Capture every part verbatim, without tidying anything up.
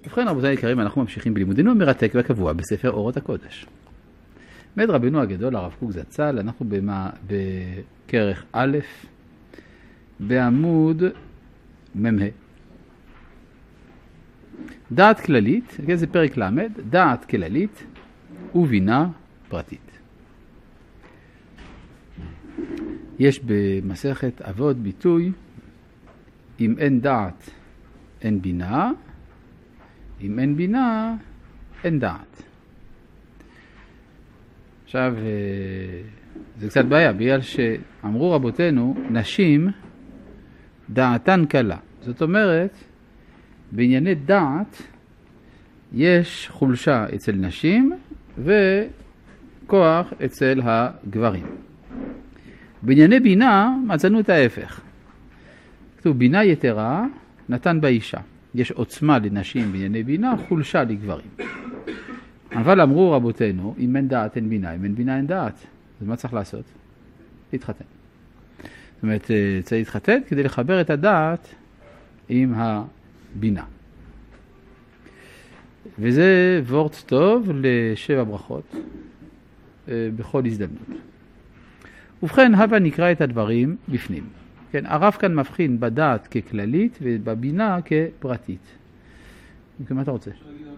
ובכן רבותיי היקרים, אנחנו ממשיכים בלימודנו המרתק והקבוע בספר אורות הקודש. מאת רבנו הגדול הרב קוק זצ"ל, אנחנו במה, בכרך א', בעמוד ממ"ה. דעת כללית, זה פרק למד, דעת כללית ובינה פרטית. יש במסכת אבות ביטוי, אם אין דעת אין בינה, אם אין בינה אין דעת. עכשיו זה קצת בעיה, בגלל שאמרו רבותינו, נשים דעתן קלה. זאת אומרת, בענייני דעת יש חולשה אצל נשים וכוח אצל הגברים. בענייני בינה מצאנו את ההפך. כתוב, בינה יתרה נתן באישה. יש עוצמה לנשים בענייני בינה, חולשה לגברים. אבל אמרו רבותינו, אם אין דעת אין בינה, אם אין בינה אין דעת. אז מה צריך לעשות? להתחתן. זאת אומרת, צריך להתחתן כדי לחבר את הדעת עם הבינה. וזה וורט טוב לשבע ברכות בכל הזדמנות. ובכן, הבה נקרא את הדברים בפנים. כן, הרב כאן מבחין בדעת ככללית ובבינה כפרטית. מה אתה רוצה?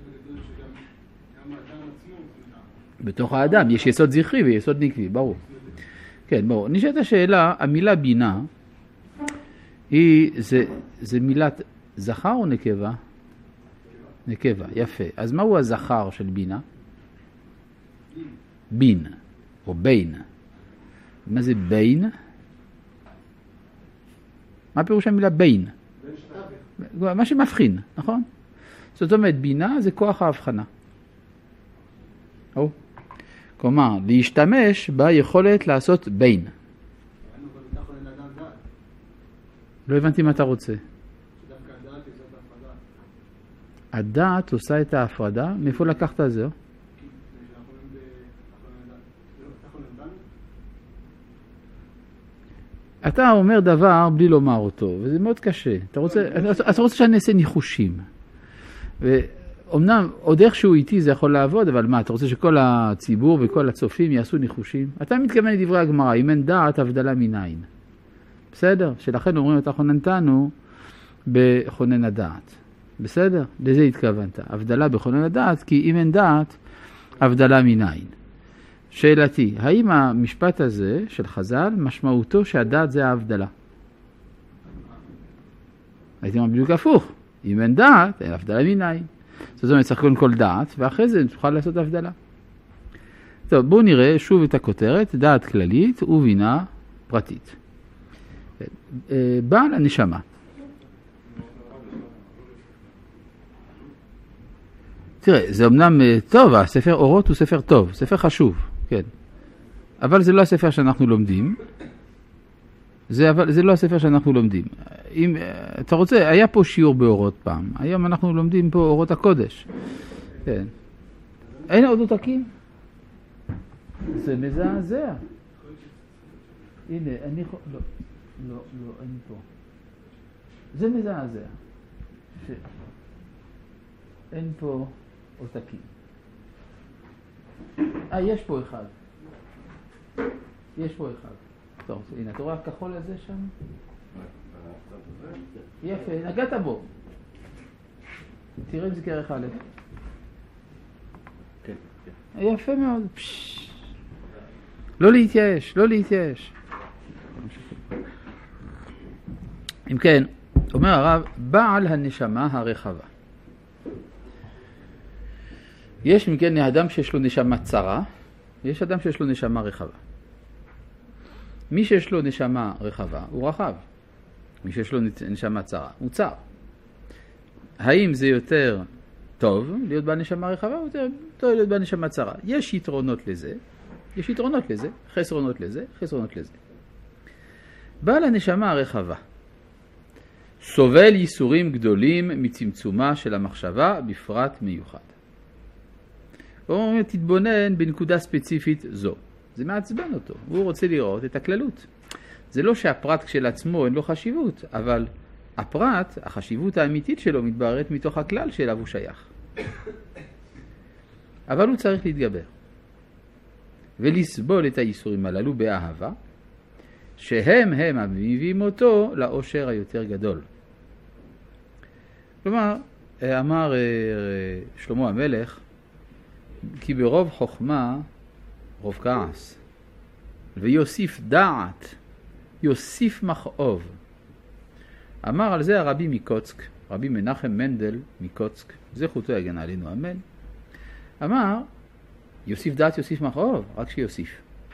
בתוך האדם יש יסוד זכרי ויסוד נקבי, ברור. כן, ברור. נשאלת השאלה, המילה בינה היא, זה, זה מילת זכר או נקבה? נקבה, יפה. אז מהו הזכר של בינה? בין, או בין. מה זה בין? מה פירוש המילה בין? מה שמבחין, נכון? זאת אומרת, בינה זה כוח ההבחנה. או. כלומר, להשתמש ביכולת לעשות בין. לא הבנתי מה אתה רוצה. הדעת עושה את ההפרדה? מאיפה לקחת את זה? אתה אומר דבר בלי לומר אותו, וזה מאוד קשה. אתה רוצה, אתה רוצה שאני אעשה ניחושים. ואומנם, עוד איכשהו איתי זה יכול לעבוד, אבל מה, אתה רוצה שכל הציבור וכל הצופים יעשו ניחושים? אתה מתכוון לדברי הגמרא, אם אין דעת, הבדלה מניין. בסדר? שלכן אומרים את חוננתנו בכונן הדעת. בסדר? לזה התכוונת. הבדלה בכונן הדעת, כי אם אין דעת, הבדלה מניין. שאלתי, האם המשפט הזה של חז"ל משמעותו שהדעת זה ההבדלה? הייתי אומר בדיוק הפוך. אם אין דעת, אין הבדלה מניין. זאת אומרת, צריך קודם כל דעת, ואחרי זה תוכל לעשות הבדלה. טוב, בואו נראה שוב את הכותרת, דעת כללית ובינה פרטית. בעל הנשמה. תראה, זה אמנם טוב, הספר אורות הוא ספר טוב, ספר חשוב, כן. אבל זה לא הספר שאנחנו לומדים. זה, אבל, זה לא הספר שאנחנו לומדים. אם אתה רוצה, היה פה שיעור באורות פעם. היום אנחנו לומדים פה אורות הקודש. כן. אין עוד עותקים? זה מזעזע. הנה, אני יכול... לא, לא, לא, אני פה. זה מזעזע. ש... אין פה עותקים. אה, יש פה אחד. יש פה אחד. טוב, הנה, אתה רואה הכחול הזה שם? יפה, נגעת בו. תראה אם זה כרך א'. כן, כן. יפה מאוד. לא להתייאש, לא להתייאש. אם כן, אומר הרב, בעל הנשמה הרחבה. יש מכן אדם שיש לו נשמה צרה, יש אדם שיש לו נשמה רחבה. מי שיש לו נשמה רחבה הוא רחב. מי שיש לו נשמה צרה הוא צר. האם זה יותר טוב להיות בנשמה רחבה או יותר טוב להיות בנשמה צרה? יש יתרונות לזה, יש יתרונות לזה, חסרונות לזה, חסרונות לזה. בעל הנשמה הרחבה סובל ייסורים גדולים מצמצומה של המחשבה בפרט מיוחד. הוא אומר, תתבונן בנקודה ספציפית זו. זה מעצבן אותו. הוא רוצה לראות את הכללות. זה לא שהפרט כשלעצמו אין לו חשיבות, אבל הפרט, החשיבות האמיתית שלו מתבררת מתוך הכלל שאליו הוא שייך. אבל הוא צריך להתגבר. ולסבול את האיסורים הללו באהבה, שהם הם המביאים אותו לאושר היותר גדול. כלומר, אמר שלמה המלך, כי ברוב חוכמה רוב כעס, ויוסיף דעת, יוסיף מכאוב. אמר על זה הרבי מקוצק, רבי מנחם מנדל מקוצק, זכותו יגן עלינו אמן, אמר, יוסיף דעת יוסיף מכאוב, רק שיוסיף.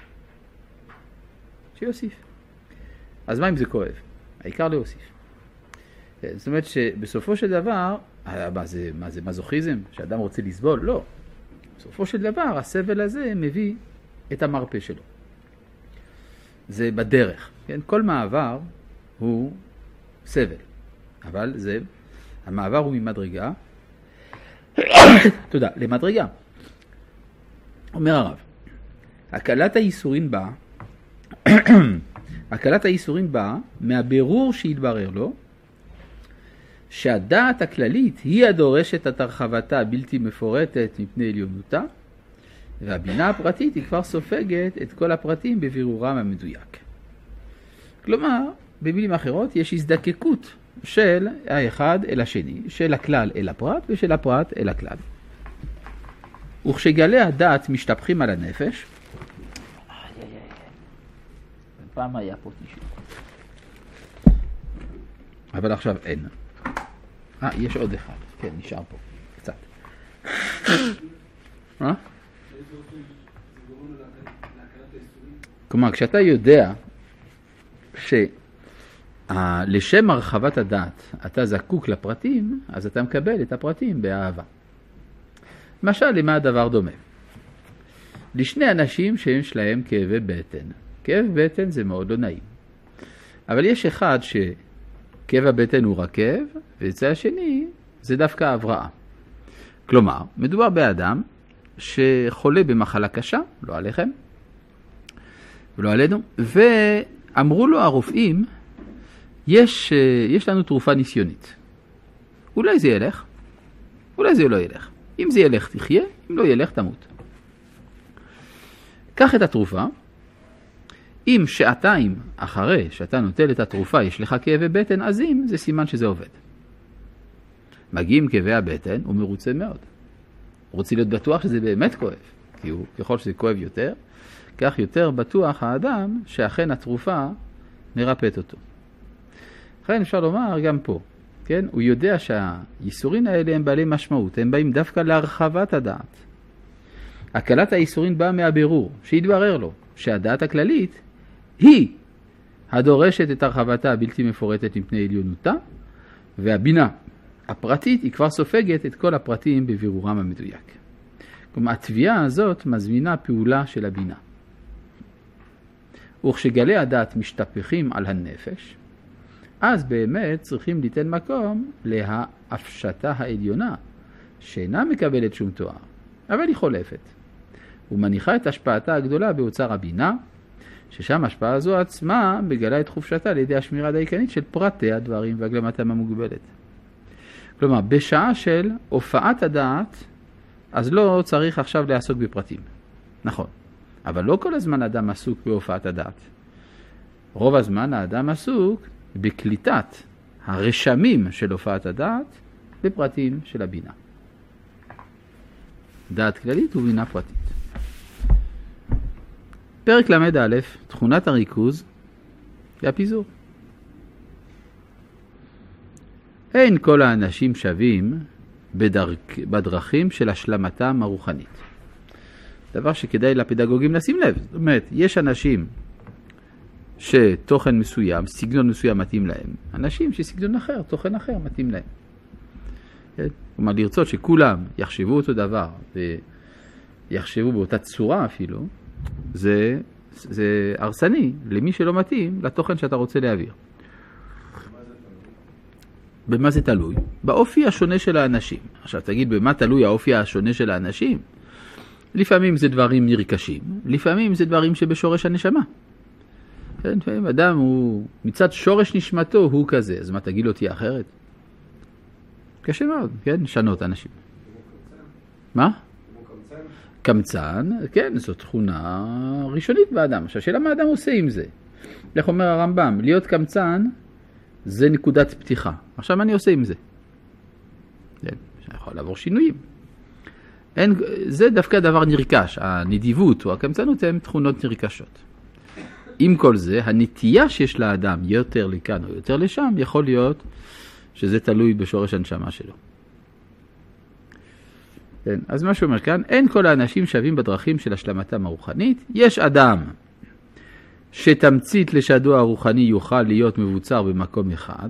שיוסיף. אז מה אם זה כואב? העיקר להוסיף. זאת אומרת שבסופו של דבר, מה זה, מה זה מזוכיזם? שאדם רוצה לסבול? לא. בסופו של דבר, הסבל הזה מביא את המרפא שלו. זה בדרך. כן? כל מעבר הוא סבל. אבל זה, המעבר הוא ממדרגה, תודה, למדרגה. אומר הרב, הקלת האיסורים באה, הקלת האיסורים באה מהבירור שהתברר לו, שהדעת הכללית היא הדורשת את הרחבתה הבלתי מפורטת מפני עליונותה, והבינה הפרטית היא כבר סופגת את כל הפרטים בבירורם המדויק. כלומר, במילים אחרות, יש הזדקקות של האחד אל השני, של הכלל אל הפרט ושל הפרט אל הכלל. וכשגלי הדעת משתפכים על הנפש, פעם היה פה תשעים. אבל עכשיו אין. אה, יש עוד אחד. כן, נשאר פה. קצת. מה? כלומר, כשאתה יודע שלשם הרחבת הדעת אתה זקוק לפרטים, אז אתה מקבל את הפרטים באהבה. למשל, למה הדבר דומה? לשני אנשים שיש להם כאבי בטן. כאב בטן זה מאוד לא נעים. אבל יש אחד שכאב הבטן הוא רק כאב, ואצל השני זה דווקא הבראה. כלומר, מדובר באדם שחולה במחלה קשה, לא עליכם, ולא עלינו, ואמרו לו הרופאים, יש, יש לנו תרופה ניסיונית. אולי זה ילך, אולי זה לא ילך. אם זה ילך תחיה, אם לא ילך תמות. קח את התרופה, אם שעתיים אחרי שאתה נוטל את התרופה יש לך כאבי בטן עזים, זה סימן שזה עובד. מגיעים כאבי הבטן, הוא מרוצה מאוד. הוא רוצה להיות בטוח שזה באמת כואב, כי הוא, ככל שזה כואב יותר, כך יותר בטוח האדם שאכן התרופה מרפאת אותו. לכן אפשר לומר גם פה, כן? הוא יודע שהייסורים האלה הם בעלי משמעות, הם באים דווקא להרחבת הדעת. הקלת הייסורים באה מהבירור, שהתברר לו שהדעת הכללית היא הדורשת את הרחבתה הבלתי מפורטת מפני עליונותה, והבינה הפרטית היא כבר סופגת את כל הפרטים בבירורם המדויק. כלומר, התביעה הזאת מזמינה פעולה של הבינה. וכשגלי הדעת משתפכים על הנפש, אז באמת צריכים ליתן מקום להפשטה העליונה, שאינה מקבלת שום תואר, אבל היא חולפת. ומניחה את השפעתה הגדולה באוצר הבינה, ששם השפעה הזו עצמה מגלה את חופשתה על ידי השמירה הדייקנית של פרטי הדברים והגלמתם המוגבלת. כלומר, בשעה של הופעת הדעת, אז לא צריך עכשיו לעסוק בפרטים. נכון. אבל לא כל הזמן האדם עסוק בהופעת הדעת. רוב הזמן האדם עסוק בקליטת הרשמים של הופעת הדעת בפרטים של הבינה. דעת כללית ובינה פרטית. פרק למד א', תכונת הריכוז והפיזור. אין כל האנשים שווים בדרכ... בדרכים של השלמתם הרוחנית. דבר שכדאי לפדגוגים לשים לב. זאת אומרת, יש אנשים שתוכן מסוים, סגנון מסוים מתאים להם. אנשים שסגנון אחר, תוכן אחר מתאים להם. כלומר, לרצות שכולם יחשבו אותו דבר ויחשבו באותה צורה אפילו, זה, זה הרסני למי שלא מתאים לתוכן שאתה רוצה להעביר. במה זה תלוי? באופי השונה של האנשים. עכשיו תגיד, במה תלוי האופי השונה של האנשים? לפעמים זה דברים נרכשים, לפעמים זה דברים שבשורש הנשמה. כן, לפעמים אדם הוא, מצד שורש נשמתו הוא כזה, אז מה תגיד לו תהיה אחרת? קשה מאוד, כן, לשנות אנשים. מה? קמצן, כן, זו תכונה ראשונית באדם. עכשיו, שאלה מה האדם עושה עם זה? איך אומר הרמב"ם? להיות קמצן זה נקודת פתיחה. עכשיו, מה אני עושה עם זה? כן, אני יכול לעבור שינויים. אין, זה דווקא דבר נרכש, הנדיבות או הקמצנות הן תכונות נרכשות. עם כל זה, הנטייה שיש לאדם יותר לכאן או יותר לשם, יכול להיות שזה תלוי בשורש הנשמה שלו. כן, אז מה שאומר כאן, אין כל האנשים שווים בדרכים של השלמתם הרוחנית. יש אדם שתמצית לשדו הרוחני יוכל להיות מבוצר במקום אחד,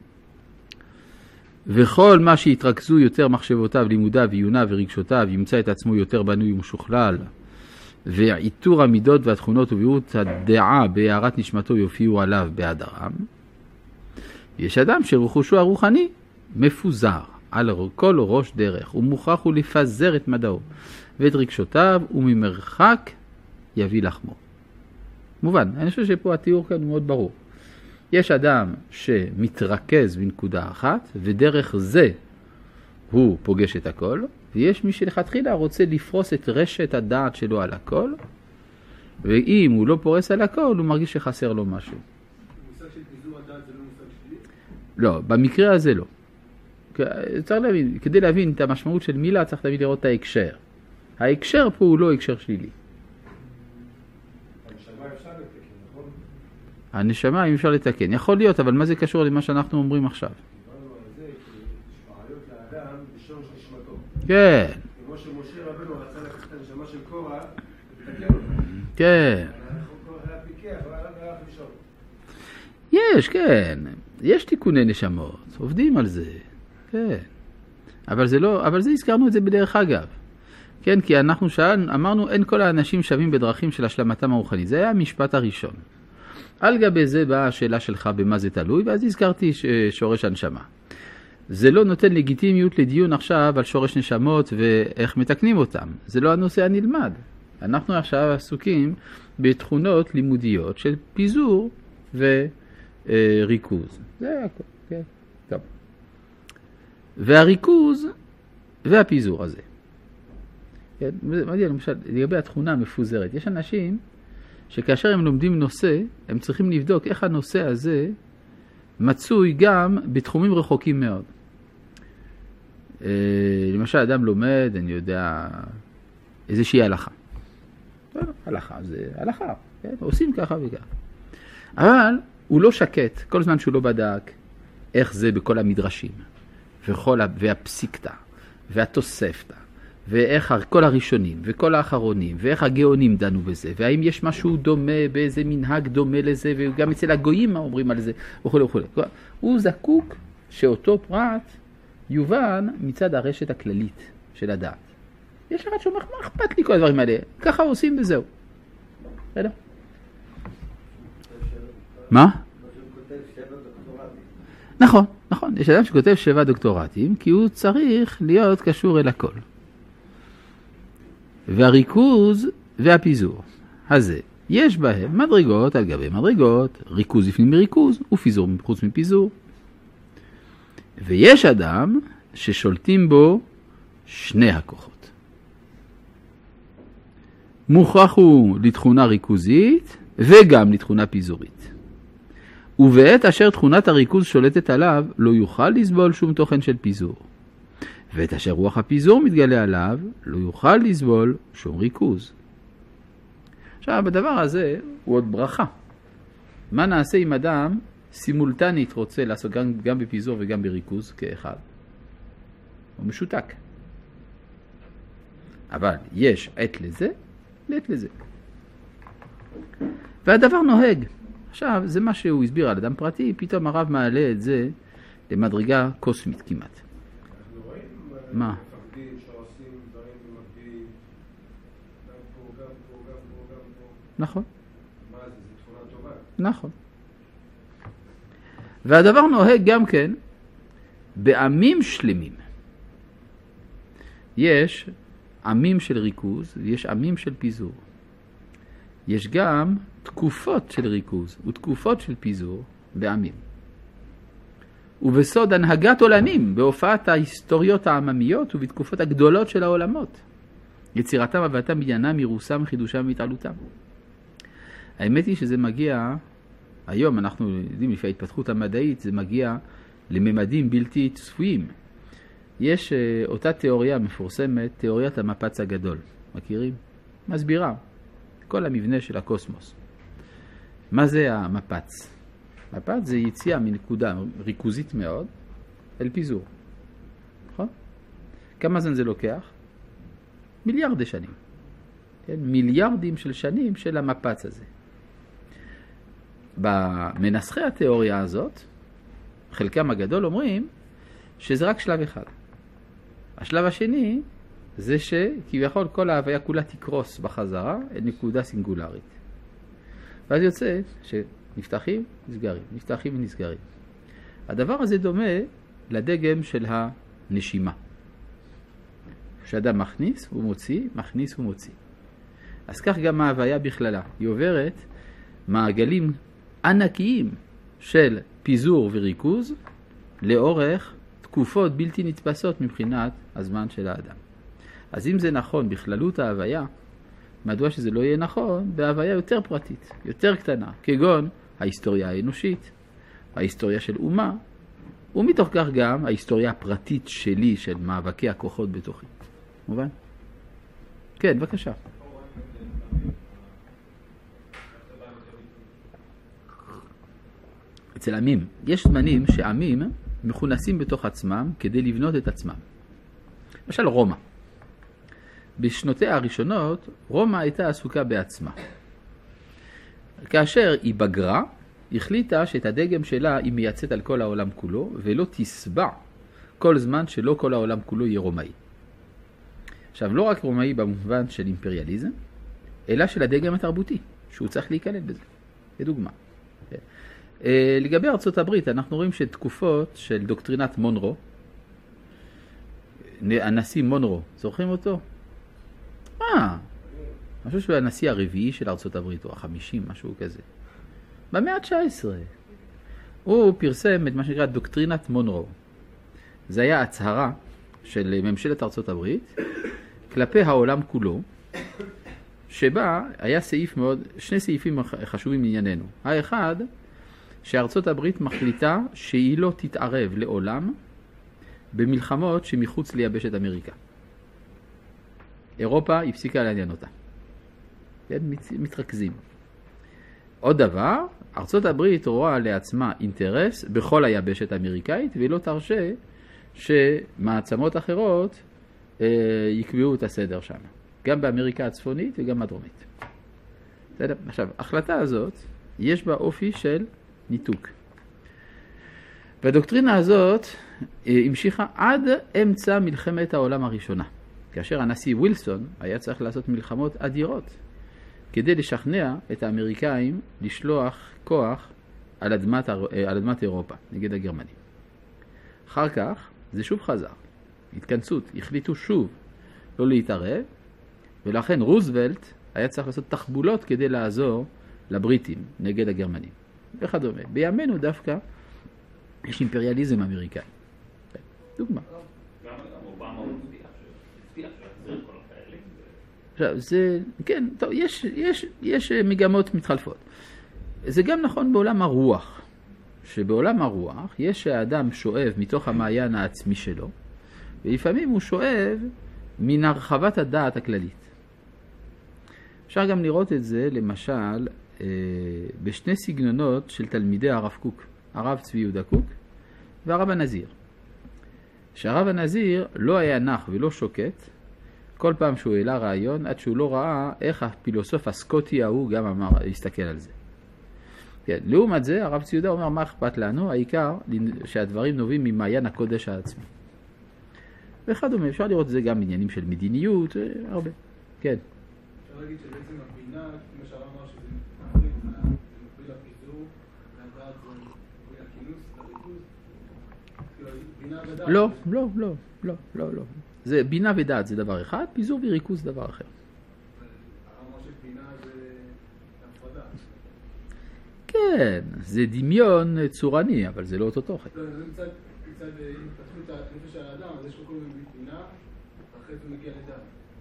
וכל מה שהתרכזו יותר מחשבותיו, לימודיו, עיוניו ורגשותיו, ימצא את עצמו יותר בנוי ומשוכלל, ועיטור המידות והתכונות ובירות הדעה בהערת נשמתו יופיעו עליו בהדרם. יש אדם שרכושו הרוחני מפוזר על כל ראש דרך, הוא מוכרח הוא לפזר את מדעו ואת רגשותיו, וממרחק יביא לחמו. מובן, אני חושב שפה התיאור כאן הוא מאוד ברור. יש אדם שמתרכז בנקודה אחת, ודרך זה הוא פוגש את הכל, ויש מי שלכתחילה רוצה לפרוס את רשת הדעת שלו על הכל, ואם הוא לא פורס על הכל, הוא מרגיש שחסר לו משהו. מושג של פיזור הדעת זה לא מושג שלי? לא, במקרה הזה לא. צריך להבין, כדי להבין את המשמעות של מילה, צריך להבין לראות את ההקשר. ההקשר פה הוא לא הקשר שלילי. הנשמה אפשר לתקן, נכון? הנשמה אם אפשר לתקן. יכול להיות, אבל מה זה קשור למה שאנחנו אומרים עכשיו? דיברנו על זה, כי בעיות לאדם בשורש נשמתו. כן. כמו שמשה רבנו רצה לקחת את הנשמה של קורח, לתקן אותה. כן. קורח היה פיקח, אבל היה הלך לשאול. יש, כן. יש תיקוני נשמות, עובדים על זה. כן. אבל זה לא, אבל זה הזכרנו את זה בדרך אגב. כן, כי אנחנו שאלנו, אמרנו, אין כל האנשים שווים בדרכים של השלמתם הרוחנית. זה היה המשפט הראשון. על גבי זה באה השאלה שלך במה זה תלוי, ואז הזכרתי שורש הנשמה. זה לא נותן לגיטימיות לדיון עכשיו על שורש נשמות ואיך מתקנים אותם. זה לא הנושא הנלמד. אנחנו עכשיו עסוקים בתכונות לימודיות של פיזור וריכוז. זה הכל, כן. טוב. והריכוז והפיזור הזה. כן, למשל, לגבי התכונה המפוזרת, יש אנשים שכאשר הם לומדים נושא, הם צריכים לבדוק איך הנושא הזה מצוי גם בתחומים רחוקים מאוד. למשל, אדם לומד, אני יודע, איזושהי הלכה. הלכה זה הלכה, כן? עושים ככה וככה. אבל הוא לא שקט, כל זמן שהוא לא בדק איך זה בכל המדרשים, וכל, והפסיקתא, והתוספתא, ואיך כל הראשונים וכל האחרונים, ואיך הגאונים דנו בזה, והאם יש משהו דומה באיזה מנהג דומה לזה, וגם אצל הגויים מה אומרים על זה, וכו' וכו'. הוא זקוק שאותו פרט יובן מצד הרשת הכללית של הדעת. יש אחד שאומר, מה אכפת לי כל הדברים האלה? ככה עושים וזהו. בסדר? מה? נכון, נכון. יש אדם שכותב שבע דוקטורטים, כי הוא צריך להיות קשור אל הכל. והריכוז והפיזור הזה, יש בהם מדרגות על גבי מדרגות, ריכוז לפנים מריכוז ופיזור חוץ מפיזור. ויש אדם ששולטים בו שני הכוחות. מוכרח הוא לתכונה ריכוזית וגם לתכונה פיזורית. ובעת אשר תכונת הריכוז שולטת עליו, לא יוכל לסבול שום תוכן של פיזור. ואת אשר רוח הפיזור מתגלה עליו, לא יוכל לסבול שום ריכוז. עכשיו, בדבר הזה הוא עוד ברכה. מה נעשה אם אדם סימולטנית רוצה לעשות גם, גם בפיזור וגם בריכוז כאחד? הוא משותק. אבל יש עת לזה, לעת לזה. והדבר נוהג. עכשיו, זה מה שהוא הסביר על אדם פרטי, פתאום הרב מעלה את זה למדרגה קוסמית כמעט. מה? מפקדים שעושים דברים במקביל, גם פה, גם פה, גם פה, גם פה. נכון. מה זה? זה תכונה טובה. נכון. והדבר נוהג גם כן בעמים שלמים. יש עמים של ריכוז ויש עמים של פיזור. יש גם תקופות של ריכוז ותקופות של פיזור בעמים. ובסוד הנהגת עולמים, בהופעת ההיסטוריות העממיות ובתקופות הגדולות של העולמות. יצירתם, הבאתם, בניינם, מירוסם, חידושם והתעלותם. האמת היא שזה מגיע, היום אנחנו יודעים לפי ההתפתחות המדעית, זה מגיע לממדים בלתי צפויים. יש uh, אותה תיאוריה מפורסמת, תיאוריית המפץ הגדול. מכירים? מסבירה כל המבנה של הקוסמוס. מה זה המפץ? מפץ זה יציאה מנקודה ריכוזית מאוד אל פיזור. נכון? כמה זמן זה לוקח? מיליארדי שנים. כן? מיליארדים של שנים של המפץ הזה. במנסחי התיאוריה הזאת, חלקם הגדול אומרים שזה רק שלב אחד. השלב השני זה שכביכול כל ההוויה כולה תקרוס בחזרה אל נקודה סינגולרית. ואז יוצא שנפתחים, נסגרים, נפתחים ונסגרים. הדבר הזה דומה לדגם של הנשימה. כשאדם מכניס ומוציא, מכניס ומוציא. אז כך גם ההוויה בכללה. היא עוברת מעגלים ענקיים של פיזור וריכוז לאורך תקופות בלתי נתפסות מבחינת הזמן של האדם. אז אם זה נכון בכללות ההוויה, מדוע שזה לא יהיה נכון בהוויה יותר פרטית, יותר קטנה, כגון ההיסטוריה האנושית, ההיסטוריה של אומה, ומתוך כך גם ההיסטוריה הפרטית שלי של מאבקי הכוחות בתוכי. מובן? כן, בבקשה. אצל עמים, יש זמנים שעמים מכונסים בתוך עצמם כדי לבנות את עצמם. למשל רומא. בשנותיה הראשונות, רומא הייתה עסוקה בעצמה. כאשר היא בגרה, החליטה שאת הדגם שלה היא מייצאת על כל העולם כולו, ולא תסבע כל זמן שלא כל העולם כולו יהיה רומאי. עכשיו, לא רק רומאי במובן של אימפריאליזם, אלא של הדגם התרבותי, שהוא צריך להיכלל בזה. לדוגמה. לגבי ארצות הברית, אנחנו רואים שתקופות של דוקטרינת מונרו, הנשיא מונרו, זוכרים אותו? אה, אני חושב שהוא הנשיא הרביעי של ארצות הברית, או החמישים, משהו כזה. במאה ה-תשע עשרה. הוא פרסם את מה שנקרא דוקטרינת מונרו. זה היה הצהרה של ממשלת ארצות הברית, כלפי העולם כולו, שבה היה סעיף מאוד, שני סעיפים חשובים לענייננו. האחד, שארצות הברית מחליטה שהיא לא תתערב לעולם במלחמות שמחוץ ליבשת אמריקה. אירופה הפסיקה לעניין אותה. מתרכזים. עוד דבר, ארצות הברית רואה לעצמה אינטרס בכל היבשת האמריקאית, ולא תרשה שמעצמות אחרות אה, יקבעו את הסדר שם. גם באמריקה הצפונית וגם הדרומית. בסדר? עכשיו, ההחלטה הזאת, יש בה אופי של ניתוק. והדוקטרינה הזאת המשיכה עד אמצע מלחמת העולם הראשונה, כאשר הנשיא ווילסון היה צריך לעשות מלחמות אדירות כדי לשכנע את האמריקאים לשלוח כוח על אדמת, על אדמת אירופה נגד הגרמנים. אחר כך זה שוב חזר. התכנסות, החליטו שוב לא להתערב, ולכן רוזוולט היה צריך לעשות תחבולות כדי לעזור לבריטים נגד הגרמנים. וכדומה. בימינו דווקא יש אימפריאליזם אמריקאי. דוגמה. גם אובמה הוא הבטיח שיחזיר כל החיילים. עכשיו, זה, כן, טוב, יש, יש, יש מגמות מתחלפות. זה גם נכון בעולם הרוח, שבעולם הרוח יש שהאדם שואב מתוך המעיין העצמי שלו, ולפעמים הוא שואב מן הרחבת הדעת הכללית. אפשר גם לראות את זה, למשל, בשני סגנונות של תלמידי הרב קוק, הרב צבי יהודה קוק והרב הנזיר. שהרב הנזיר לא היה נח ולא שוקט כל פעם שהוא העלה רעיון, עד שהוא לא ראה איך הפילוסוף הסקוטי ההוא גם אמר, להסתכל על זה. כן, לעומת זה, הרב צבי יהודה אומר, מה אכפת לנו? העיקר שהדברים נובעים ממעיין הקודש העצמי. וכדומה, אפשר לראות את זה גם בעניינים של מדיניות, הרבה. כן. אפשר להגיד שבעצם הבינה, כמו שהרב אמר, שזה מקביל, זה מקביל לפיזור, והדעת זה מקביל לכינוס, לריכוז. בינה ודעת. לא, לא, לא, לא, לא, לא. זה בינה ודעת זה דבר אחד, פיזור וריכוז זה דבר אחר. הרב אמר שבינה זה הפרדה. כן, זה דמיון צורני, אבל זה לא אותו תוכן. לא, זה מצד, מצד התפתחות הנפש של האדם, אז יש לו כל מיני בינה, ואחרי זה מגיע לדעת.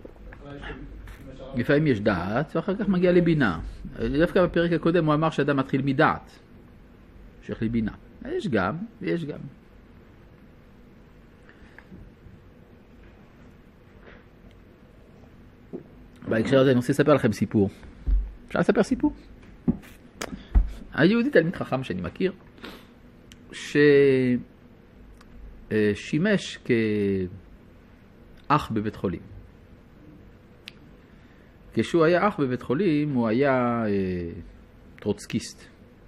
לפעמים יש דעת, ואחר כך מגיע לבינה. דווקא בפרק הקודם הוא אמר שאדם מתחיל מדעת, שייך לבינה. יש גם, ויש גם. בהקשר הזה אני רוצה לספר לכם סיפור. אפשר לספר סיפור? היהודי תלמיד חכם שאני מכיר, ששימש כאח בבית חולים. כשהוא היה אח בבית חולים, הוא היה אה, טרוצקיסט.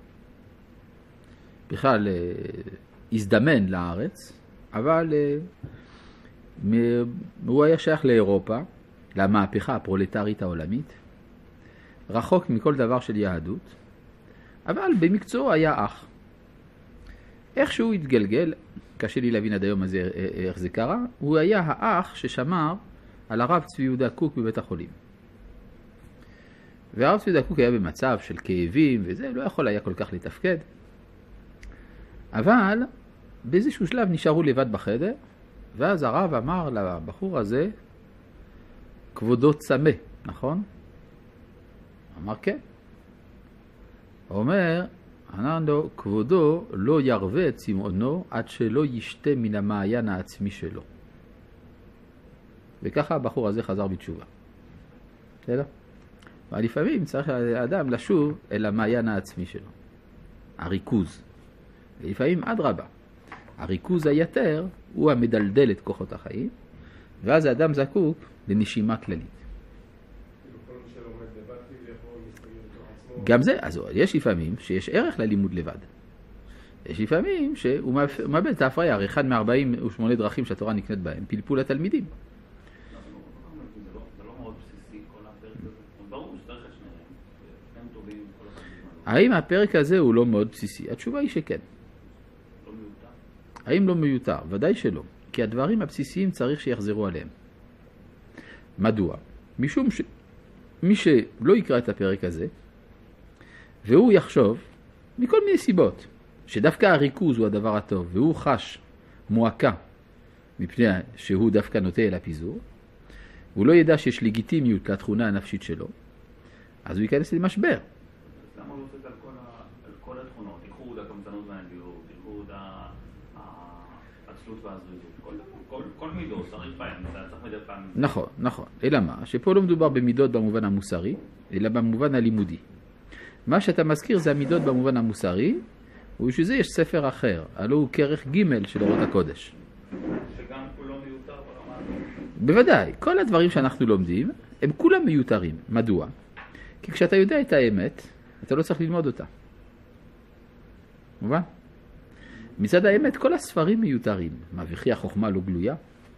בכלל, אה, הזדמן לארץ, אבל אה, מ- הוא היה שייך לאירופה, למהפכה הפרולטרית העולמית, רחוק מכל דבר של יהדות, אבל במקצוע היה אח. איך שהוא התגלגל, קשה לי להבין עד היום הזה איך זה קרה, הוא היה האח ששמר על הרב צבי יהודה קוק בבית החולים. והרב צבי יהודה קוק היה במצב של כאבים וזה, לא יכול היה כל כך לתפקד. אבל באיזשהו שלב נשארו לבד בחדר, ואז הרב אמר לבחור הזה, כבודו צמא, נכון? אמר כן. הוא אומר, אמרנו, כבודו לא ירווה את צמאונו עד שלא ישתה מן המעיין העצמי שלו. וככה הבחור הזה חזר בתשובה. בסדר? אבל לפעמים צריך האדם לשוב אל המעיין העצמי שלו. הריכוז. ולפעמים עד רבה. הריכוז היתר הוא המדלדל את כוחות החיים, ואז האדם זקוק לנשימה כללית. גם זה, אז יש לפעמים שיש ערך ללימוד לבד. יש לפעמים שהוא מאבד את ההפריה, הרי אחד מ-ארבעים ושמונה דרכים שהתורה נקנית בהם, פלפול התלמידים. זה לא מאוד בסיסי כל הפרק הזה. ברור שצריך את שניהם, שניהם טובים כל אחד. האם הפרק הזה הוא לא מאוד בסיסי? התשובה היא שכן. לא מיותר? האם לא מיותר? ודאי שלא. כי הדברים הבסיסיים צריך שיחזרו עליהם. מדוע? משום שמי שלא יקרא את הפרק הזה, והוא יחשוב, מכל מיני סיבות, שדווקא הריכוז הוא הדבר הטוב, והוא חש מועקה, מפני שהוא דווקא נוטה אל הפיזור, הוא לא ידע שיש לגיטימיות לתכונה הנפשית שלו, אז הוא ייכנס למשבר. למה הוא עושה על כל התכונות? תיקחו את הקמצנות והנדירות, תיקחו את העצלות והזריזות, כל מידות, צריך פעם, צריך מדי פעם. נכון, נכון. אלא מה? שפה לא מדובר במידות במובן המוסרי, אלא במובן הלימודי. מה שאתה מזכיר זה המידות במובן המוסרי, ובשביל זה יש ספר אחר, הלוא הוא כרך ג' של אורות הקודש. שגם כולו מיותר ברמה. בוודאי, כל הדברים שאנחנו לומדים, הם כולם מיותרים. מדוע? כי כשאתה יודע את האמת, אתה לא צריך ללמוד אותה. מובן? מצד האמת, כל הספרים מיותרים. מה, וכי החוכמה לא גלויה?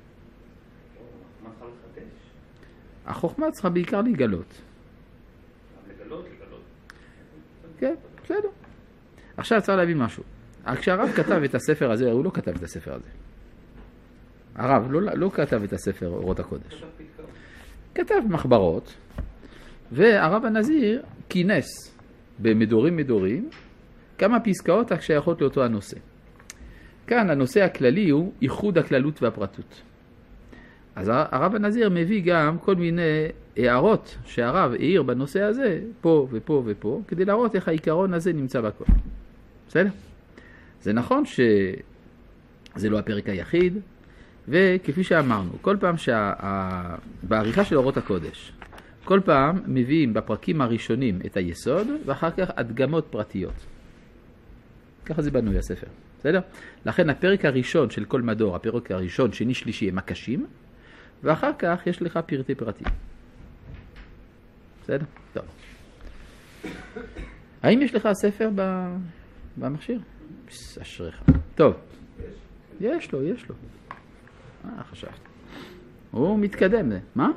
מה צריך לחדש? החוכמה צריכה בעיקר להיגלות. לגלות, לגלות. כן, בסדר. עכשיו צריך להבין משהו. כשהרב כתב את הספר הזה, הוא לא כתב את הספר הזה. הרב לא, לא כתב את הספר אורות הקודש. כתב מחברות, והרב הנזיר כינס במדורים מדורים כמה פסקאות השייכות לאותו הנושא. כאן הנושא הכללי הוא ייחוד הכללות והפרטות. אז הרב הנזיר מביא גם כל מיני הערות שהרב העיר בנושא הזה, פה ופה ופה, כדי להראות איך העיקרון הזה נמצא בכל. בסדר? זה נכון שזה לא הפרק היחיד, וכפי שאמרנו, כל פעם שה... בעריכה של אורות הקודש, כל פעם מביאים בפרקים הראשונים את היסוד, ואחר כך הדגמות פרטיות. ככה זה בנוי הספר. בסדר? לכן הפרק הראשון של כל מדור, הפרק הראשון, שני, שלישי, הם הקשים, ואחר כך יש לך פרטי פרטים. בסדר? טוב. האם יש לך ספר במכשיר? אשריך. טוב. יש לו, יש לו. אה, חשבת. הוא מתקדם. מה?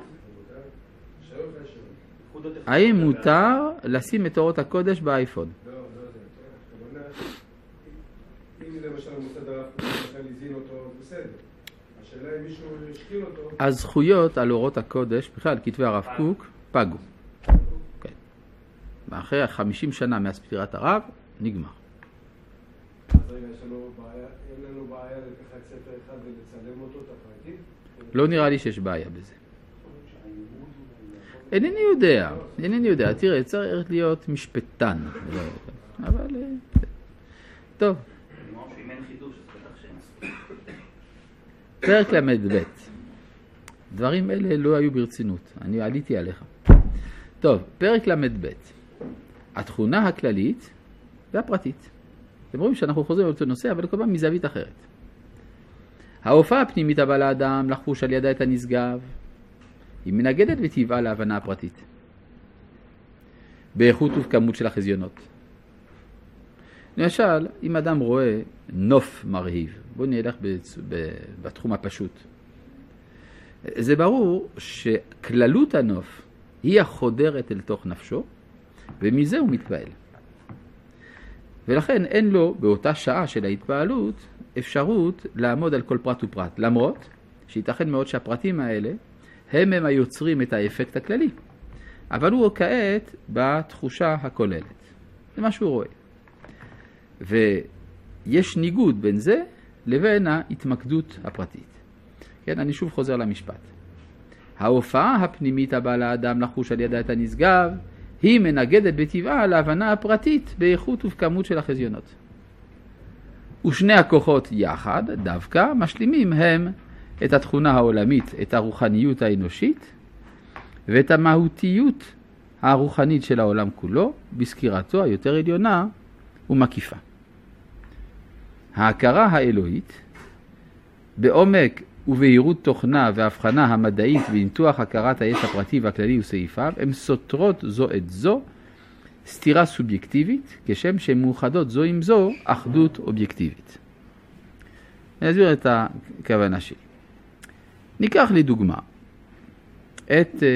האם מותר לשים את אורות הקודש באייפון? לא, לא, זה אם למשל מוסד הרב למשל הזין אותו, בסדר. השאלה אם מישהו השקיל אותו. הזכויות על אורות הקודש, בכלל כתבי הרב קוק, פגו. אחרי חמישים שנה מאז פטירת הרב, נגמר. אז רגע, יש לנו בעיה, אין לנו בעיה לקחת ספר אחד ולצלם אותו, את הפרטים? לא נראה לי שיש בעיה בזה. אינני יודע, אינני יודע. תראה, צריך להיות משפטן. אבל... טוב. פרק למד ב'. דברים אלה לא היו ברצינות. אני עליתי עליך. טוב, פרק למד ב'. התכונה הכללית והפרטית. אתם רואים שאנחנו חוזרים על אותו נושא, אבל כל פעם מזווית אחרת. ההופעה הפנימית הבאה לאדם לחוש על ידה את הנשגב, היא מנגדת וטבעה להבנה הפרטית. באיכות ובכמות של החזיונות. למשל, אם אדם רואה נוף מרהיב, בואו נלך בתחום הפשוט. זה ברור שכללות הנוף היא החודרת אל תוך נפשו, ומזה הוא מתפעל. ולכן אין לו באותה שעה של ההתפעלות אפשרות לעמוד על כל פרט ופרט, למרות שייתכן מאוד שהפרטים האלה הם הם היוצרים את האפקט הכללי, אבל הוא כעת בתחושה הכוללת. זה מה שהוא רואה. ויש ניגוד בין זה לבין ההתמקדות הפרטית. כן, אני שוב חוזר למשפט. ההופעה הפנימית הבאה לאדם לחוש על ידה את הנשגב, היא מנגדת בטבעה להבנה הפרטית באיכות ובכמות של החזיונות. ושני הכוחות יחד, דווקא, משלימים הם את התכונה העולמית, את הרוחניות האנושית, ואת המהותיות הרוחנית של העולם כולו, בסקירתו היותר עליונה ומקיפה. ההכרה האלוהית, בעומק ובהירות תוכנה והבחנה המדעית וניתוח הכרת היש הפרטי והכללי וסעיפיו, הם סותרות זו את זו, סתירה סובייקטיבית, כשם שהן מאוחדות זו עם זו, אחדות אובייקטיבית. אני אסביר את הכוונה שלי. ניקח לדוגמה את uh,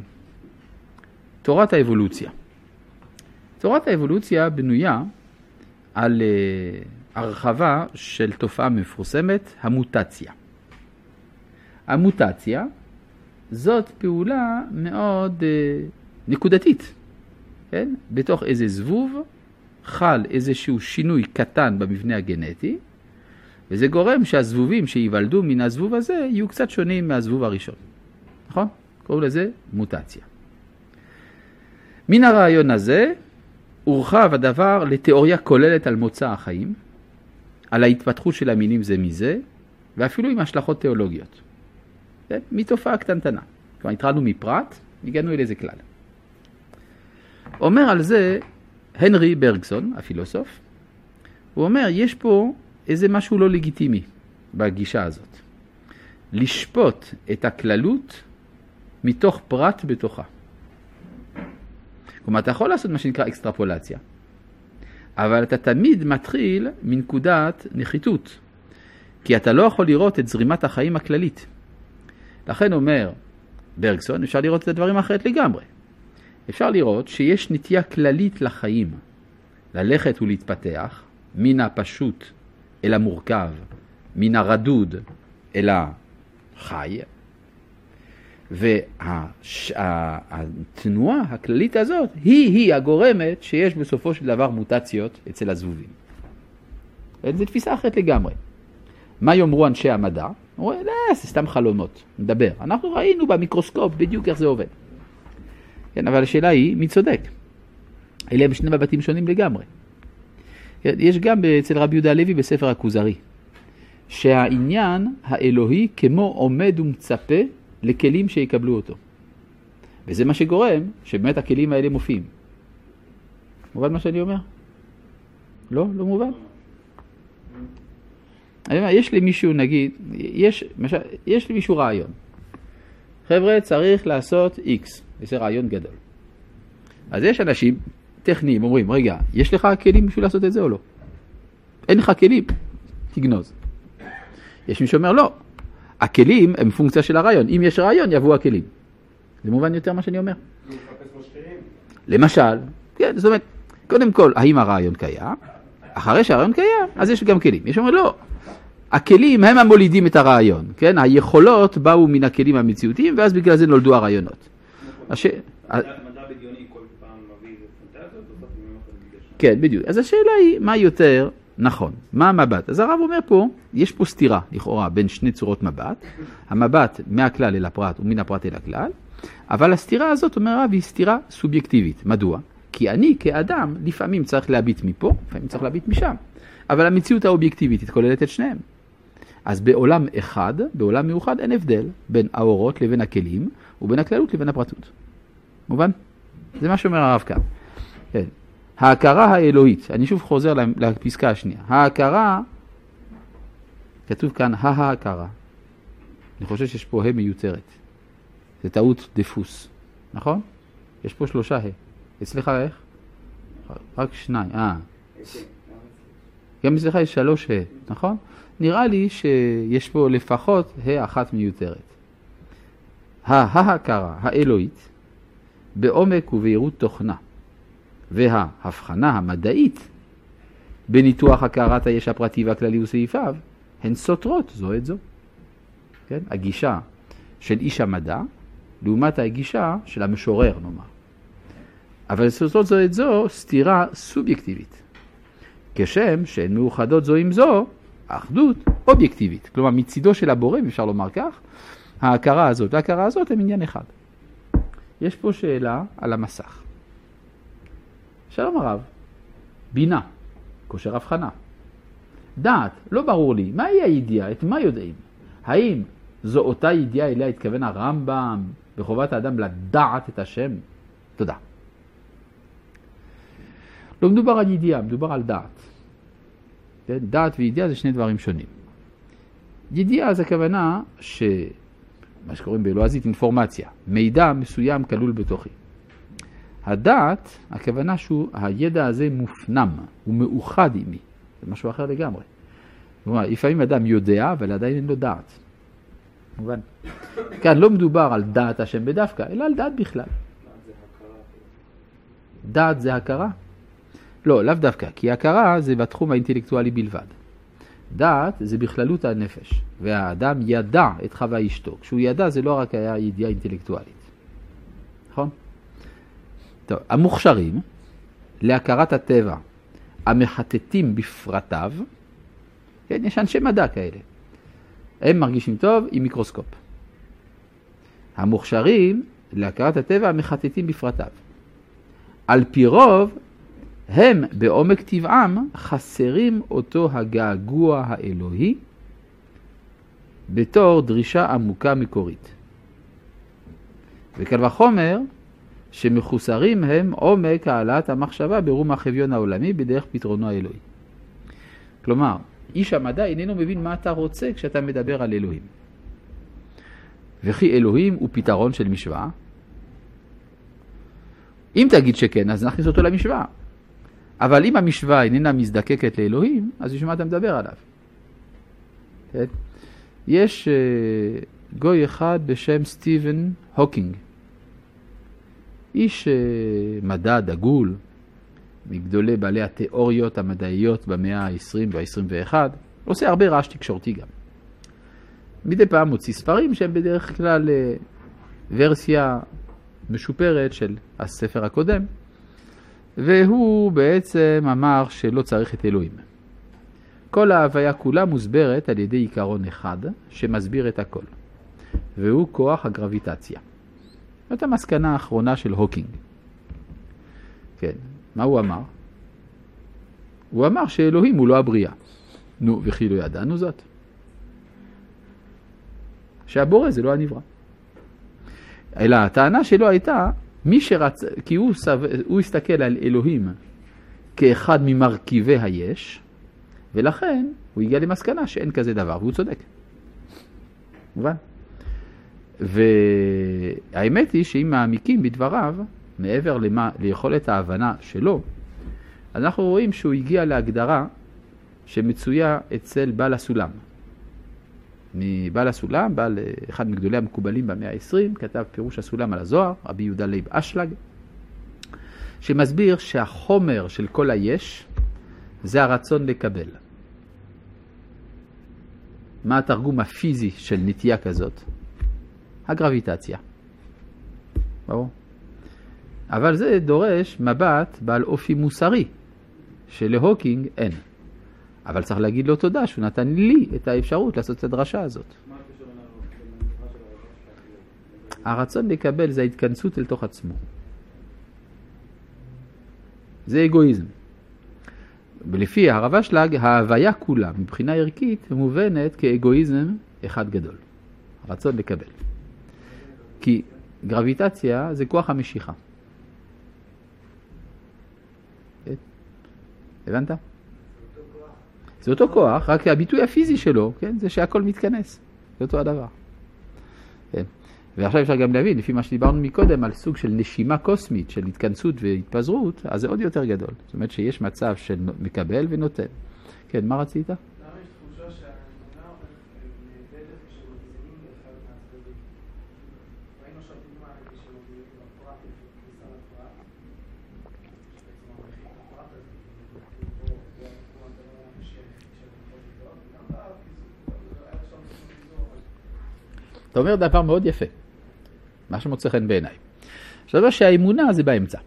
תורת האבולוציה. תורת האבולוציה בנויה על uh, הרחבה של תופעה מפורסמת, המוטציה. המוטציה זאת פעולה מאוד uh, נקודתית. כן? בתוך איזה זבוב חל איזשהו שינוי קטן במבנה הגנטי, וזה גורם שהזבובים שיוולדו מן הזבוב הזה יהיו קצת שונים מהזבוב הראשון. נכון? קוראים לזה מוטציה. מן הרעיון הזה הורחב הדבר לתיאוריה כוללת על מוצא החיים, על ההתפתחות של המינים זה מזה, ואפילו עם השלכות תיאולוגיות. כן? מתופעה קטנטנה. כלומר, התחלנו מפרט, הגענו אל איזה כלל. אומר על זה הנרי ברגסון, הפילוסוף, הוא אומר, יש פה איזה משהו לא לגיטימי בגישה הזאת. לשפוט את הכללות מתוך פרט בתוכה. כלומר, אתה יכול לעשות מה שנקרא אקסטרפולציה, אבל אתה תמיד מתחיל מנקודת נחיתות, כי אתה לא יכול לראות את זרימת החיים הכללית. לכן אומר ברגסון, אפשר לראות את הדברים אחרת לגמרי. אפשר לראות שיש נטייה כללית לחיים, ללכת ולהתפתח, מן הפשוט אל המורכב, מן הרדוד אל החי, והתנועה הכללית הזאת היא-היא הגורמת שיש בסופו של דבר מוטציות אצל הזבובים. זו תפיסה אחרת לגמרי. מה יאמרו אנשי המדע? אומרים, לא, זה סתם חלומות, נדבר. אנחנו ראינו במיקרוסקופ בדיוק איך זה עובד. כן, אבל השאלה היא, מי צודק? אלה הם שני מבטים שונים לגמרי. יש גם אצל רבי יהודה הלוי בספר הכוזרי, שהעניין האלוהי כמו עומד ומצפה לכלים שיקבלו אותו. וזה מה שגורם שבאמת הכלים האלה מופיעים. מובן מה שאני אומר? לא? לא מובן? אני אומר, יש לי מישהו, נגיד, יש, משל, יש לי מישהו רעיון. חבר'ה, צריך לעשות X. וזה רעיון גדול. אז יש אנשים טכניים, אומרים, רגע, יש לך כלים בשביל לעשות את זה או לא? אין לך כלים, תגנוז. יש מי שאומר, לא. הכלים הם פונקציה של הרעיון. אם יש רעיון, יבואו הכלים. זה מובן יותר מה שאני אומר? למשל, כן, זאת אומרת, קודם כל, האם הרעיון קיים? אחרי שהרעיון קיים, אז יש גם כלים. יש שאומר, לא. הכלים הם המולידים את הרעיון, כן? היכולות באו מן הכלים המציאותיים, ואז בגלל זה נולדו הרעיונות. מדע בדיוני כל פעם מביא איזה פנטזיות, בסוף אני לא יכול להגיד כן, בדיוק. אז השאלה היא, מה יותר נכון? מה המבט? אז הרב אומר פה, יש פה סתירה, לכאורה, בין שני צורות מבט. המבט מהכלל אל הפרט ומן הפרט אל הכלל. אבל הסתירה הזאת, אומר הרב, היא סתירה סובייקטיבית. מדוע? כי אני כאדם לפעמים צריך להביט מפה, לפעמים צריך להביט משם. אבל המציאות האובייקטיבית התכוללת את שניהם. אז בעולם אחד, בעולם מאוחד, אין הבדל בין האורות לבין הכלים, ובין הכללות לבין הפרטות. מובן? זה מה שאומר הרב כאן. כן. ההכרה האלוהית, אני שוב חוזר לפסקה השנייה. ההכרה, כתוב כאן ההכרה. אני חושב שיש פה ה' מיותרת. זה טעות דפוס, נכון? יש פה שלושה ה'. אצלך איך? רק שניים, אה. גם אצלך יש שלוש ה', נכון? נראה לי שיש פה לפחות ה' אחת מיותרת. ההכרה האלוהית, בעומק ובהירות תוכנה, וההבחנה המדעית בניתוח הכרת היש הפרטי והכללי וסעיפיו, הן סותרות זו את זו. כן? הגישה של איש המדע, לעומת הגישה של המשורר, נאמר. אבל סותרות זו את זו סתירה סובייקטיבית. כשם שהן מאוחדות זו עם זו, האחדות אובייקטיבית. כלומר, מצידו של הבורא, אפשר לומר כך, ההכרה הזאת וההכרה הזאת הם עניין אחד. יש פה שאלה על המסך. שלום הרב, בינה, כושר הבחנה. דעת, לא ברור לי, מהי הידיעה? את מה יודעים? האם זו אותה ידיעה אליה התכוון הרמב"ם בחובת האדם לדעת את השם? תודה. לא מדובר על ידיעה, מדובר על דעת. כן? דעת וידיעה זה שני דברים שונים. ידיעה זה הכוונה ש... מה שקוראים בלועזית אינפורמציה, מידע מסוים כלול בתוכי. הדעת, הכוונה שהוא, הידע הזה מופנם, הוא מאוחד עימי. זה משהו אחר לגמרי. כלומר, לפעמים אדם יודע, אבל עדיין אין לו דעת. מובן? כאן לא מדובר על דעת השם בדווקא, אלא על דעת בכלל. דעת זה הכרה? לא, לאו דווקא, כי הכרה זה בתחום האינטלקטואלי בלבד. דעת זה בכללות הנפש, והאדם ידע את חווה אשתו. כשהוא ידע זה לא רק היה ידיעה אינטלקטואלית. נכון? טוב, המוכשרים להכרת הטבע, המחטטים בפרטיו, כן, יש אנשי מדע כאלה. הם מרגישים טוב עם מיקרוסקופ. המוכשרים להכרת הטבע, המחטטים בפרטיו. על פי רוב, הם בעומק טבעם חסרים אותו הגעגוע האלוהי בתור דרישה עמוקה מקורית. וקל וחומר שמחוסרים הם עומק העלאת המחשבה ברום החביון העולמי בדרך פתרונו האלוהי. כלומר, איש המדע איננו מבין מה אתה רוצה כשאתה מדבר על אלוהים. וכי אלוהים הוא פתרון של משוואה. אם תגיד שכן, אז נכניס אותו למשוואה. אבל אם המשוואה איננה מזדקקת לאלוהים, אז בשביל מה אתה מדבר עליו? כן? יש uh, גוי אחד בשם סטיבן הוקינג. איש uh, מדע דגול, מגדולי בעלי התיאוריות המדעיות במאה ה-עשרים וה-עשרים ואחת, עושה הרבה רעש תקשורתי גם. מדי פעם מוציא ספרים שהם בדרך כלל uh, ורסיה משופרת של הספר הקודם, והוא בעצם אמר שלא צריך את אלוהים. כל ההוויה כולה מוסברת על ידי עיקרון אחד שמסביר את הכל, והוא כוח הגרביטציה. זאת המסקנה האחרונה של הוקינג. כן, מה הוא אמר? הוא אמר שאלוהים הוא לא הבריאה. נו, וכי לא ידענו זאת? שהבורא זה לא הנברא. אלא הטענה שלו הייתה, מי שרצ... כי הוא, סב... הוא הסתכל על אלוהים כאחד ממרכיבי היש, ולכן הוא הגיע למסקנה שאין כזה דבר, והוא צודק. מובן? והאמת היא שאם מעמיקים בדבריו, מעבר למה... ליכולת ההבנה שלו, אנחנו רואים שהוא הגיע להגדרה שמצויה אצל בעל הסולם. מבעל הסולם, בעל אחד מגדולי המקובלים במאה ה-עשרים, כתב פירוש הסולם על הזוהר, רבי יהודה לייב אשלג, שמסביר שהחומר של כל היש זה הרצון לקבל. מה התרגום הפיזי של נטייה כזאת? הגרביטציה. ברור. אבל זה דורש מבט בעל אופי מוסרי, שלהוקינג אין. אבל צריך להגיד לו תודה שהוא נתן לי את האפשרות לעשות את הדרשה הזאת. מה הקשר בין המדרש של הרב? הרצון לקבל זה ההתכנסות אל תוך עצמו. זה אגואיזם. ולפי הרב אשלג, ההוויה כולה מבחינה ערכית מובנת כאגואיזם אחד גדול. הרצון לקבל. כי גרביטציה זה כוח המשיכה. הבנת? זה אותו כוח, רק הביטוי הפיזי שלו, כן? זה שהכל מתכנס. זה אותו הדבר. כן. ועכשיו אפשר גם להבין, לפי מה שדיברנו מקודם, על סוג של נשימה קוסמית, של התכנסות והתפזרות, אז זה עוד יותר גדול. זאת אומרת שיש מצב של מקבל ונותן. כן, מה רצית? למה יש תחושה שהאמונה נאבדת כשמגזינים באחד מהצדדים? ראינו עכשיו דוגמה כשמגזינים בפרט, בכניסה לפרט, שבעצם המחיר לפרט הזה, פה זה כמו הדבר המשך של המחוז איתו, וגם בארץ, זה היה עכשיו איזור. אתה אומר דבר מאוד יפה. מה שמוצא חן בעיניי. עכשיו דבר שהאמונה זה באמצע.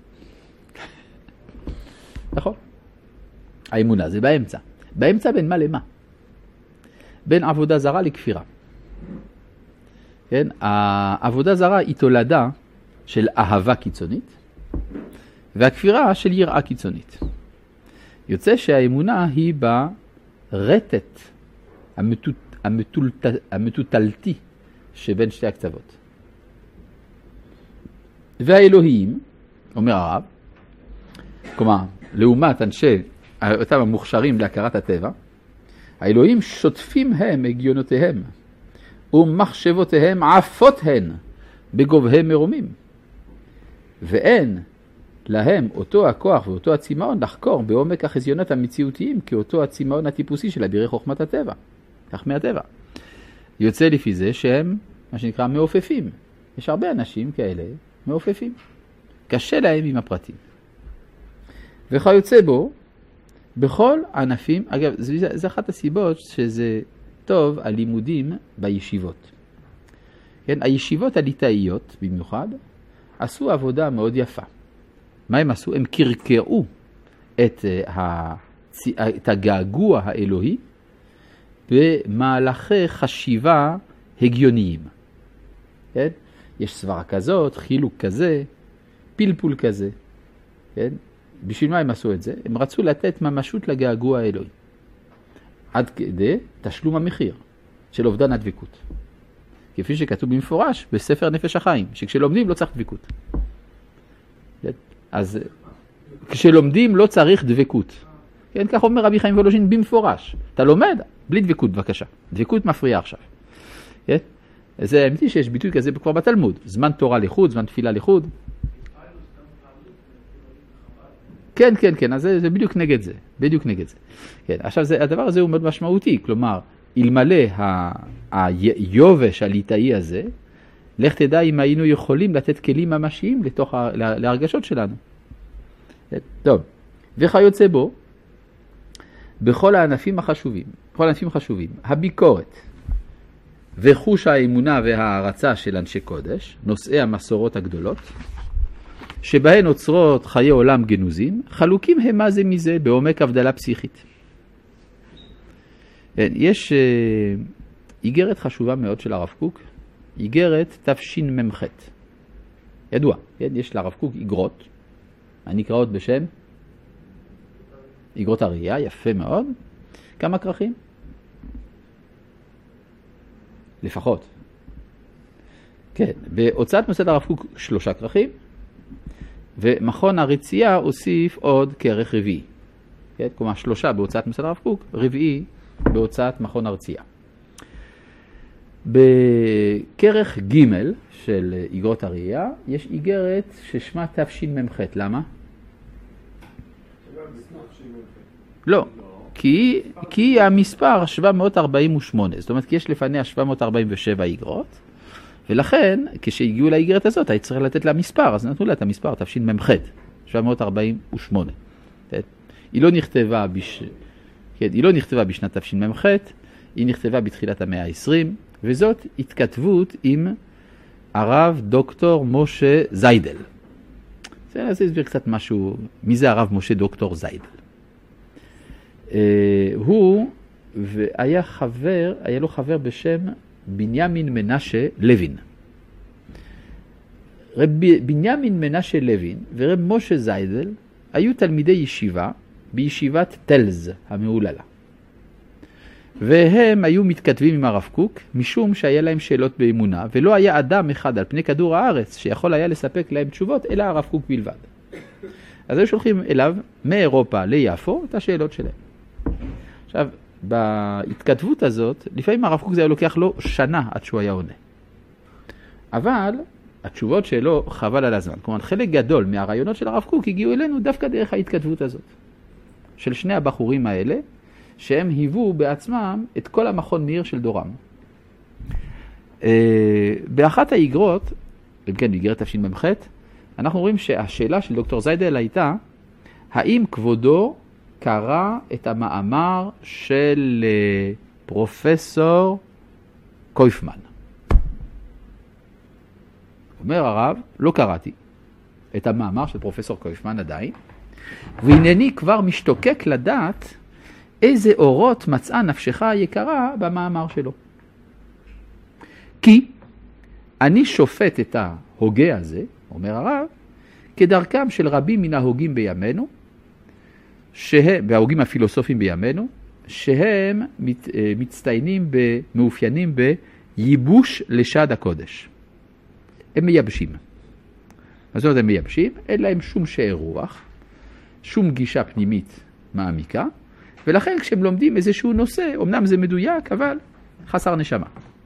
נכון? האמונה זה באמצע. באמצע בין מה למה? בין עבודה זרה לכפירה. כן? העבודה זרה היא תולדה של אהבה קיצונית, והכפירה של יראה קיצונית. יוצא שהאמונה היא ברטט המטוטלתי שבין שתי הקצוות. והאלוהים, אומר הרב, כלומר, לעומת אנשי, אותם המוכשרים להכרת הטבע, האלוהים שוטפים הם הגיונותיהם, ומחשבותיהם עפות הן בגובהם מרומים. ואין להם אותו הכוח ואותו הצמאון לחקור בעומק החזיונות המציאותיים, כאותו הצמאון הטיפוסי של אבירי חוכמת הטבע, כך מהטבע. יוצא לפי זה שהם, מה שנקרא, מעופפים. יש הרבה אנשים כאלה מעופפים. קשה להם עם הפרטים. וכיוצא בו, בכל ענפים, אגב, זה, זה אחת הסיבות שזה טוב הלימודים בישיבות. כן, הישיבות הליטאיות במיוחד, עשו עבודה מאוד יפה. מה הם עשו? הם קרקעו את, את הגעגוע האלוהי במהלכי חשיבה הגיוניים. כן? יש סברה כזאת, חילוק כזה, פלפול כזה. כן? בשביל מה הם עשו את זה? הם רצו לתת ממשות לגעגוע האלוהי. עד כדי תשלום המחיר של אובדן הדבקות. כפי שכתוב במפורש בספר נפש החיים, שכשלומדים לא צריך דבקות. כן? אז כשלומדים לא צריך דבקות. כן, כך אומר רבי חיים וולוז'ין במפורש. אתה לומד, בלי דבקות בבקשה. דבקות מפריעה עכשיו. כן? זה אמיתי שיש ביטוי כזה כבר בתלמוד. זמן תורה לחוד, זמן תפילה לחוד. כן, כן, כן, אז זה, זה בדיוק נגד זה. בדיוק נגד זה. כן, עכשיו זה, הדבר הזה הוא מאוד משמעותי. כלומר, אלמלא היובש הליטאי הזה, לך תדע אם היינו יכולים לתת כלים ממשיים לתוך ה, להרגשות שלנו. כן, טוב. וכיוצא בו, בכל הענפים החשובים, בכל הענפים החשובים, הביקורת וחוש האמונה וההערצה של אנשי קודש, נושאי המסורות הגדולות, שבהן אוצרות חיי עולם גנוזים, חלוקים הם זה מזה בעומק הבדלה פסיכית. יש איגרת חשובה מאוד של הרב קוק, איגרת תשמ"ח. ידוע, יש לרב קוק איגרות, הנקראות בשם איגרות הראייה, יפה מאוד. כמה כרכים? לפחות. כן, בהוצאת מוסד הרב קוק שלושה כרכים, ומכון הרצייה הוסיף עוד כרך רביעי. כן, כלומר שלושה בהוצאת מוסד הרב קוק, רביעי בהוצאת מכון הרצייה. בכרך ג' של איגרות הראייה יש איגרת ששמה תשמ"ח. למה? לא, כי, כי המספר שבע מאות ארבעים ושמונה, זאת אומרת כי יש לפניה שבע מאות ארבעים ושבע איגרות, ולכן כשהגיעו לאיגרת הזאת היית צריך לתת לה מספר, אז נתנו לה את המספר תשמ"ח, שבע מאות ארבעים ושמונה. היא לא נכתבה, בש... כן, היא לא נכתבה בשנת תשמ"ח, היא נכתבה בתחילת המאה ה-עשרים, וזאת התכתבות עם הרב דוקטור משה זיידל. זה להסביר קצת משהו, מי זה הרב משה דוקטור זיידל? הוא והיה חבר, היה לו חבר בשם בנימין מנשה לוין. רב בנימין מנשה לוין ורב משה זיידל היו תלמידי ישיבה בישיבת טלז המעוללה. והם היו מתכתבים עם הרב קוק משום שהיה להם שאלות באמונה, ולא היה אדם אחד על פני כדור הארץ שיכול היה לספק להם תשובות אלא הרב קוק בלבד. אז היו שולחים אליו מאירופה ליפו את השאלות שלהם. עכשיו, בהתכתבות הזאת, לפעמים הרב קוק זה היה לוקח לו שנה עד שהוא היה עונה. אבל התשובות שלו חבל על הזמן. כלומר, חלק גדול מהרעיונות של הרב קוק הגיעו אלינו דווקא דרך ההתכתבות הזאת. של שני הבחורים האלה, שהם היוו בעצמם את כל המכון מאיר של דורם. באחת האיגרות, אם כן, באיגרת תשמ"ח, אנחנו רואים שהשאלה של דוקטור זיידל הייתה, האם כבודו קרא את המאמר של פרופסור קויפמן? אומר הרב, לא קראתי את המאמר של פרופסור קויפמן עדיין, והנני כבר משתוקק לדעת איזה אורות מצאה נפשך היקרה במאמר שלו. כי אני שופט את ההוגה הזה, אומר הרב, כדרכם של רבים מן ההוגים בימינו, שהם, וההוגים הפילוסופיים בימינו, שהם מת, מצטיינים, מאופיינים בייבוש לשד הקודש. הם מייבשים. מה זאת אומרת הם מייבשים? אין להם שום שאר רוח, שום גישה פנימית מעמיקה, ולכן כשהם לומדים איזשהו נושא, אמנם זה מדויק, אבל חסר נשמה.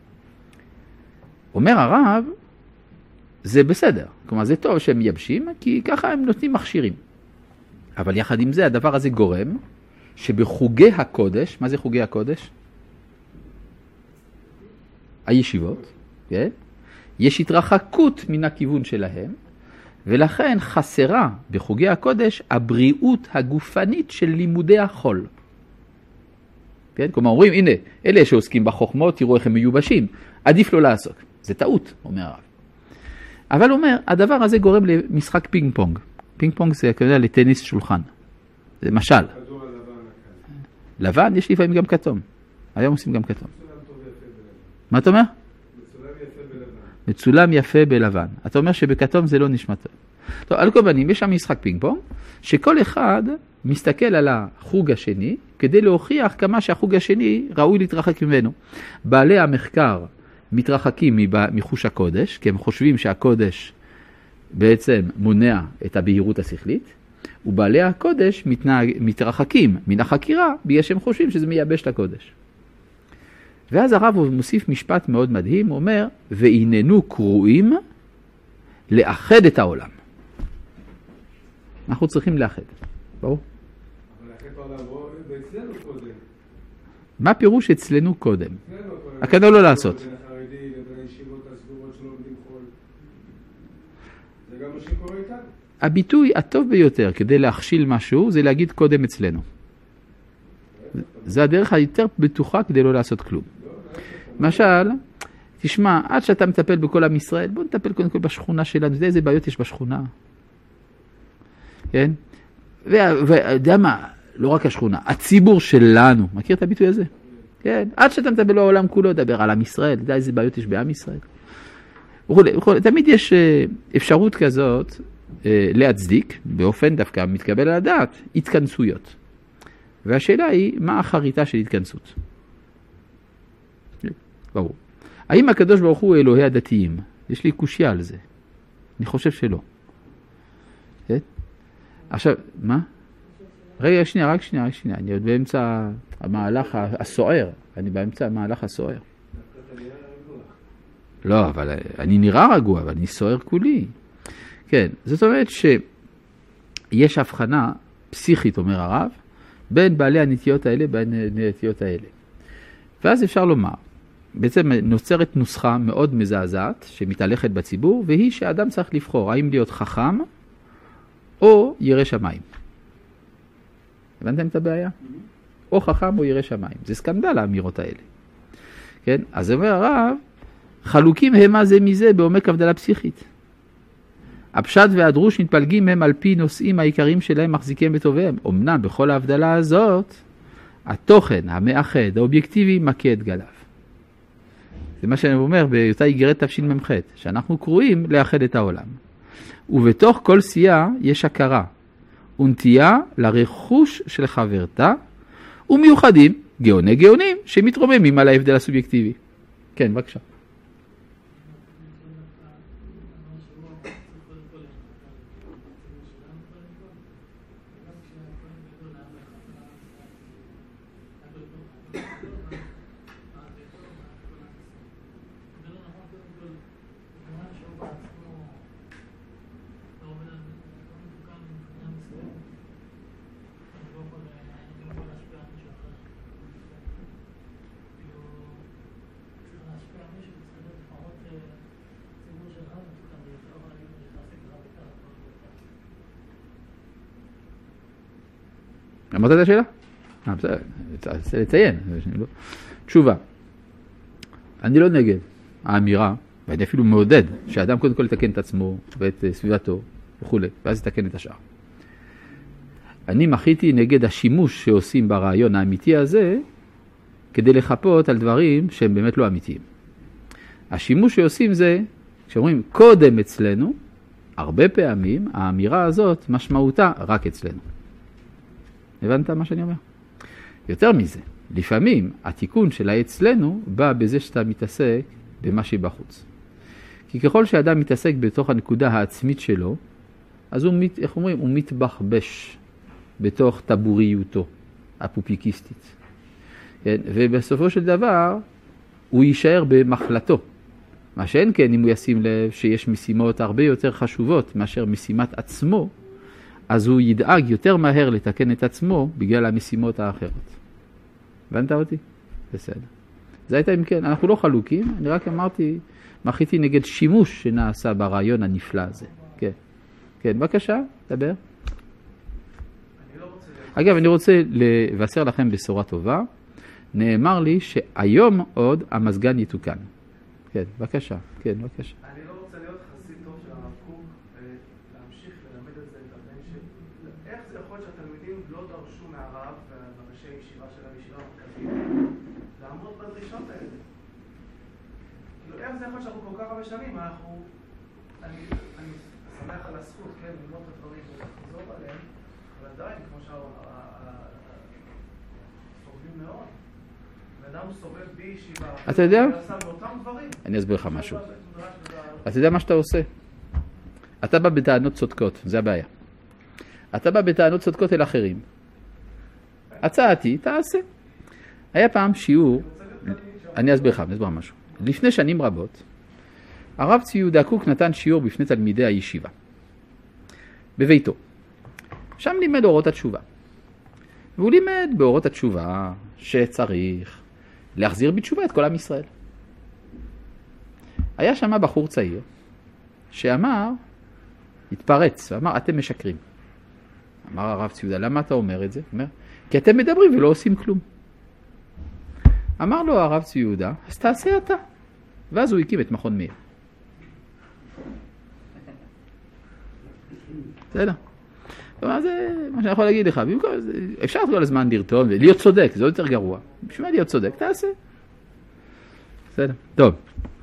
אומר הרב, זה בסדר. כלומר, זה טוב שהם מייבשים, כי ככה הם נותנים מכשירים. אבל יחד עם זה, הדבר הזה גורם, שבחוגי הקודש, מה זה חוגי הקודש? הישיבות, כן? יש התרחקות מן הכיוון שלהם, ולכן חסרה בחוגי הקודש הבריאות הגופנית של לימודי החול. כן? כלומר, אומרים, הנה, אלה שעוסקים בחוכמות, תראו איך הם מיובשים, עדיף לא לעסוק. זה טעות, אומר הרב. אבל הוא אומר, הדבר הזה גורם למשחק פינג פונג. פינג פונג זה כנראה לטניס שולחן. זה משל. לבן, יש לפעמים גם כתום. היום עושים גם כתום. מה אתה אומר? מצולם יפה בלבן. אתה אומר שבכתום זה לא נשמע טוב. טוב, על כל פנים, יש שם משחק פינג פונג, שכל אחד מסתכל על החוג השני, כדי להוכיח כמה שהחוג השני ראוי להתרחק ממנו. בעלי המחקר מתרחקים מחוש הקודש, כי הם חושבים שהקודש בעצם מונע את הבהירות השכלית, ובעלי הקודש מתנהג, מתרחקים מן החקירה, בגלל שהם חושבים שזה מייבש את הקודש. ואז הרב מוסיף משפט מאוד מדהים, הוא אומר, והננו קרואים לאחד את העולם. אנחנו צריכים לאחד. ברור? אבל לאחד את העולם, ואצלנו קודם. מה פירוש אצלנו קודם? הכדור לא לעשות. בין החרדי לבין הישיבות הסגורות שלא עובדים חול. זה גם מה שקורה איתנו. הביטוי הטוב ביותר כדי להכשיל משהו, זה להגיד קודם אצלנו. זה הדרך היותר בטוחה כדי לא לעשות כלום. למשל, תשמע, עד שאתה מטפל בכל עם ישראל, בוא נטפל קודם כל בשכונה שלנו. אתה יודע איזה בעיות יש בשכונה? כן? ויודע מה, לא רק השכונה, הציבור שלנו. מכיר את הביטוי הזה? כן? עד שאתה מטפל בעולם כולו, דבר על עם ישראל. אתה יודע איזה בעיות יש בעם ישראל? תמיד יש אפשרות כזאת להצדיק, באופן דווקא מתקבל על הדעת, התכנסויות. והשאלה היא, מה החריטה של התכנסות? ברור. האם הקדוש ברוך הוא אלוהי הדתיים? יש לי קושיה על זה. אני חושב שלא. כן? עכשיו, מה? רגע, שנייה, רק שנייה, רק שנייה. אני עוד באמצע המהלך הסוער. אני באמצע המהלך הסוער. לא, אבל אני נראה רגוע, אבל אני סוער כולי. כן, זאת אומרת שיש הבחנה פסיכית, אומר הרב, בין בעלי הנטיות האלה, בין הנטיות האלה. ואז אפשר לומר, בעצם נוצרת נוסחה מאוד מזעזעת, שמתהלכת בציבור, והיא שהאדם צריך לבחור, האם להיות חכם, או ירא שמיים. הבנתם את הבעיה? או חכם או ירא שמיים. זה סקנדל האמירות האלה. כן? אז אומר הרב, חלוקים המה זה מזה בעומק הבדלה פסיכית. הפשט והדרוש מתפלגים הם על פי נושאים העיקריים שלהם מחזיקים בטוביהם. אמנם בכל ההבדלה הזאת, התוכן המאחד, האובייקטיבי, מכה את גליו. זה מה שאני אומר באותה איגרת תשמ"ח, שאנחנו קרואים לאחד את העולם. ובתוך כל סיעה יש הכרה, ונטייה לרכוש של חברתה, ומיוחדים גאוני גאונים שמתרוממים על ההבדל הסובייקטיבי. כן, בבקשה. אמרת את השאלה? אה, בסדר, צריך לציין. תשובה. אני לא נגד האמירה, ואני אפילו מעודד, שהאדם קודם כל יתקן את עצמו ואת סביבתו וכו', ואז יתקן את השאר. אני מחיתי נגד השימוש שעושים ברעיון האמיתי הזה, כדי לחפות על דברים שהם באמת לא אמיתיים. השימוש שעושים זה, כשאומרים קודם אצלנו, הרבה פעמים האמירה הזאת משמעותה רק אצלנו. הבנת מה שאני אומר? יותר מזה, לפעמים התיקון של האצלנו בא בזה שאתה מתעסק במה שבחוץ. כי ככל שאדם מתעסק בתוך הנקודה העצמית שלו, אז הוא, מת, איך אומרים, הוא מתבחבש בתוך טבוריותו הפופיקיסטית. כן? ובסופו של דבר הוא יישאר במחלתו. מה שאין כן, אם הוא ישים לב שיש משימות הרבה יותר חשובות מאשר משימת עצמו, אז הוא ידאג יותר מהר לתקן את עצמו בגלל המשימות האחרות. הבנת אותי? בסדר. זה הייתה אם כן, אנחנו לא חלוקים, אני רק אמרתי, מחיתי נגד שימוש שנעשה ברעיון הנפלא הזה. כן, כן, בבקשה, דבר. אני לא רוצה... אגב, אני רוצה לבשר לכם בשורה טובה. נאמר לי שהיום עוד המזגן יתוקן. כן, בבקשה, כן, בבקשה. אני לא רוצה להיות חסיד טוב של הרב קוק, להמשיך ללמד את זה את הבן של... איך זה יכול להיות שהתלמידים לא דרשו מהרב ובראשי ישיבה של הישיבה המרכזית לעמוד בדרישות האלה? כאילו, איך זה יכול להיות שאנחנו כל כך הרבה שנים, אנחנו... אני שמח על הזכות, כן, ללמוד את הדברים ולחזור עליהם, אבל עדיין, כמו שהסובבים מאוד, ואדם סובב בי ישיבה... אתה יודע? באותם דברים. אני אסביר לך משהו. אתה יודע מה שאתה עושה? אתה בא בטענות צודקות, זה הבעיה. אתה בא בטענות צודקות אל אחרים. הצעתי, תעשה. היה פעם שיעור, אני אסביר לך, אני אסביר משהו. לפני שנים רבות, הרב צבי יהודה קוק נתן שיעור בפני תלמידי הישיבה. בביתו. שם לימד אורות התשובה. והוא לימד באורות התשובה שצריך להחזיר בתשובה את כל עם ישראל. היה שם בחור צעיר שאמר, התפרץ, ואמר, אתם משקרים. אמר הרב ציודה, למה אתה אומר את זה? אומר, כי אתם מדברים ולא עושים כלום. אמר לו הרב ציודה, אז תעשה אתה. ואז הוא הקים את מכון מאיר. בסדר. כלומר, זה מה שאני יכול להגיד לך. אפשר כל הזמן לרתום ולהיות צודק, זה עוד יותר גרוע. בשביל מה להיות צודק? תעשה. בסדר. טוב.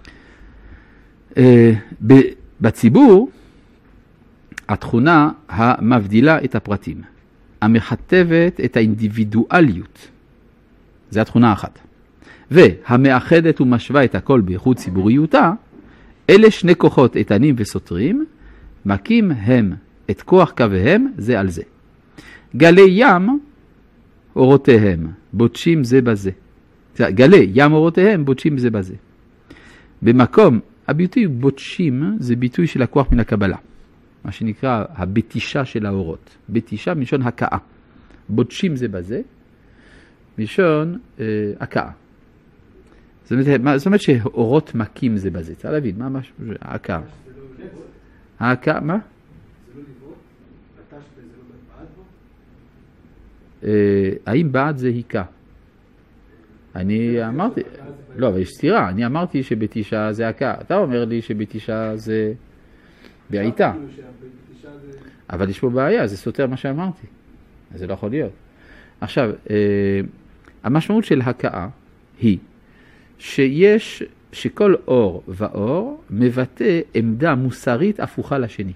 בציבור, התכונה המבדילה את הפרטים, המכתבת את האינדיבידואליות, זה התכונה האחת. והמאחדת ומשווה את הכל באיכות ציבוריותה, אלה שני כוחות איתנים וסותרים, מקים הם את כוח קוויהם זה על זה. גלי ים אורותיהם בוטשים זה בזה. גלי ים אורותיהם בוטשים זה בזה. במקום, הביטוי בוטשים זה ביטוי של הכוח מן הקבלה. מה שנקרא הבטישה של האורות. בטישה מלשון הקאה. בוטשים זה בזה, מלשון אה, הקאה. זאת אומרת, זאת אומרת שאורות מקים זה בזה. צריך להבין, מה משהו? הקאה. הקאה, מה? האם בעד זה היכה? אני אמרתי, לא, אבל יש סתירה, אני אמרתי שבתישה זה הכה, אתה אומר לי שבתישה זה בעיטה, אבל יש פה בעיה, זה סותר מה שאמרתי, אז זה לא יכול להיות. עכשיו, המשמעות של הכאה היא שיש, שכל אור ואור מבטא עמדה מוסרית הפוכה לשני.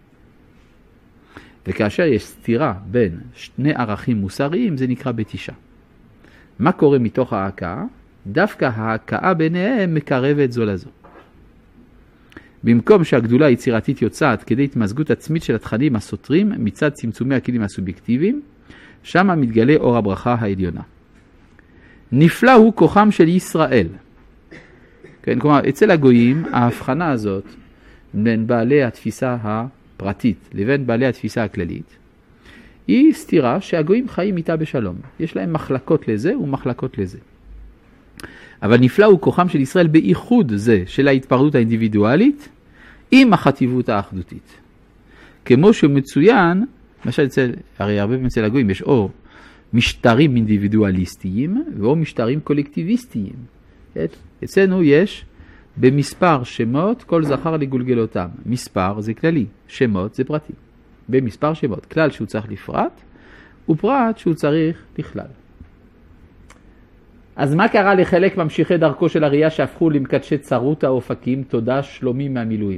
וכאשר יש סתירה בין שני ערכים מוסריים, זה נקרא בתישה. מה קורה מתוך ההכאה? דווקא ההכאה ביניהם מקרבת זו לזו. במקום שהגדולה היצירתית יוצאת כדי התמזגות עצמית של התכנים הסותרים מצד צמצומי הכלים הסובייקטיביים, שם מתגלה אור הברכה העליונה. נפלא הוא כוחם של ישראל. כן, כלומר, אצל הגויים ההבחנה הזאת בין בעלי התפיסה הפרטית לבין בעלי התפיסה הכללית היא סתירה שהגויים חיים איתה בשלום. יש להם מחלקות לזה ומחלקות לזה. אבל נפלא הוא כוחם של ישראל בייחוד זה של ההתפרדות האינדיבידואלית עם החטיבות האחדותית. כמו שמצוין, למשל אצל, הרי הרבה פעמים אצל הגויים יש או משטרים אינדיבידואליסטיים ואו משטרים קולקטיביסטיים. אצלנו יש במספר שמות כל זכר לגולגלותם. מספר זה כללי, שמות זה פרטי. במספר שמות, כלל שהוא צריך לפרט ופרט שהוא צריך לכלל. אז מה קרה לחלק ממשיכי דרכו של הראייה שהפכו למקדשי צרות האופקים? תודה שלומי מהמילואים.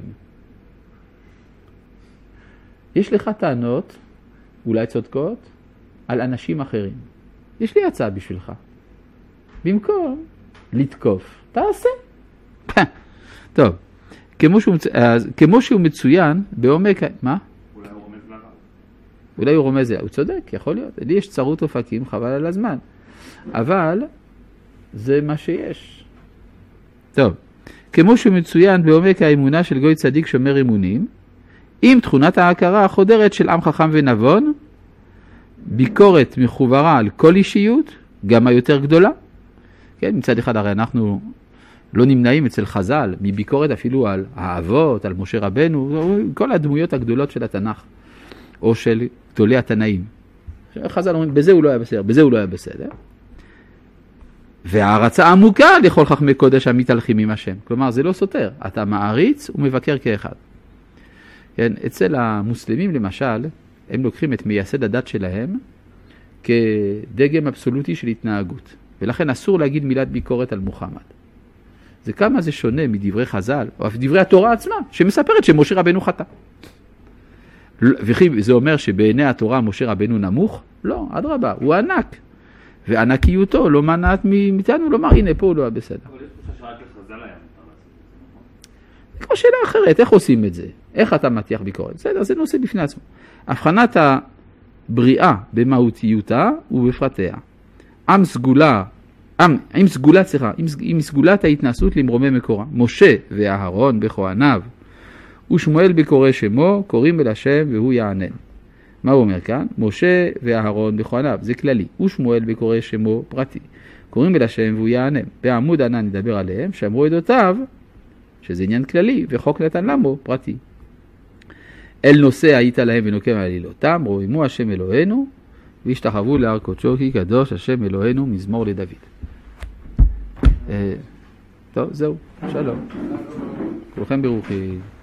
יש לך טענות, אולי צודקות, על אנשים אחרים. יש לי הצעה בשבילך. במקום לתקוף, תעשה. טוב, כמו שהוא, כמו שהוא מצוין בעומק... מה? אולי הוא רומז לרב. אולי הוא רומז לרב. הוא צודק, יכול להיות. לי יש צרות אופקים, חבל על הזמן. אבל... זה מה שיש. טוב, כמו שמצוין בעומק האמונה של גוי צדיק שומר אמונים, עם תכונת ההכרה החודרת של עם חכם ונבון, ביקורת מחוברה על כל אישיות, גם היותר גדולה. כן, מצד אחד הרי אנחנו לא נמנעים אצל חז"ל, מביקורת אפילו על האבות, על משה רבנו, כל הדמויות הגדולות של התנ"ך, או של גדולי התנאים. חז"ל אומרים, בזה הוא לא היה בסדר, בזה הוא לא היה בסדר. והערצה עמוקה לכל חכמי קודש המתהלכים עם השם. כלומר, זה לא סותר. אתה מעריץ ומבקר כאחד. כן, אצל המוסלמים למשל, הם לוקחים את מייסד הדת שלהם כדגם אבסולוטי של התנהגות. ולכן אסור להגיד מילת ביקורת על מוחמד. זה כמה זה שונה מדברי חז"ל, או אף דברי התורה עצמה, שמספרת שמשה רבנו חטא. וכי זה אומר שבעיני התורה משה רבנו נמוך? לא, אדרבה, הוא ענק. וענקיותו לא מנעת מאיתנו לומר, הנה פה הוא לא היה בסדר. אבל יש תחושה שרק לחז"ל היה מותר לעשות את זה, נכון? זה כמו שאלה אחרת, איך עושים את זה? איך אתה מטיח ביקורת? בסדר, זה נושא בפני עצמו. הבחנת הבריאה במהותיותה ובפרטיה. עם סגולה, עם, עם סגולה צריכה, עם, עם סגולת ההתנסות למרומי מקורה. משה ואהרון בכהניו ושמואל בקורא שמו, קוראים אל השם והוא יענן. מה הוא אומר כאן? משה ואהרון בכהניו, זה כללי. ושמואל בקורא שמו פרטי. קוראים אל השם והוא יענם. בעמוד ענן נדבר עליהם, שאמרו עדותיו, שזה עניין כללי, וחוק נתן למו פרטי. אל נושא היית להם ונוקם על עלילותם, רואימו השם אלוהינו, והשתחוו להר קודשו כי קדוש השם אלוהינו מזמור לדוד. טוב, זהו, שלום. כולכם ברוכים.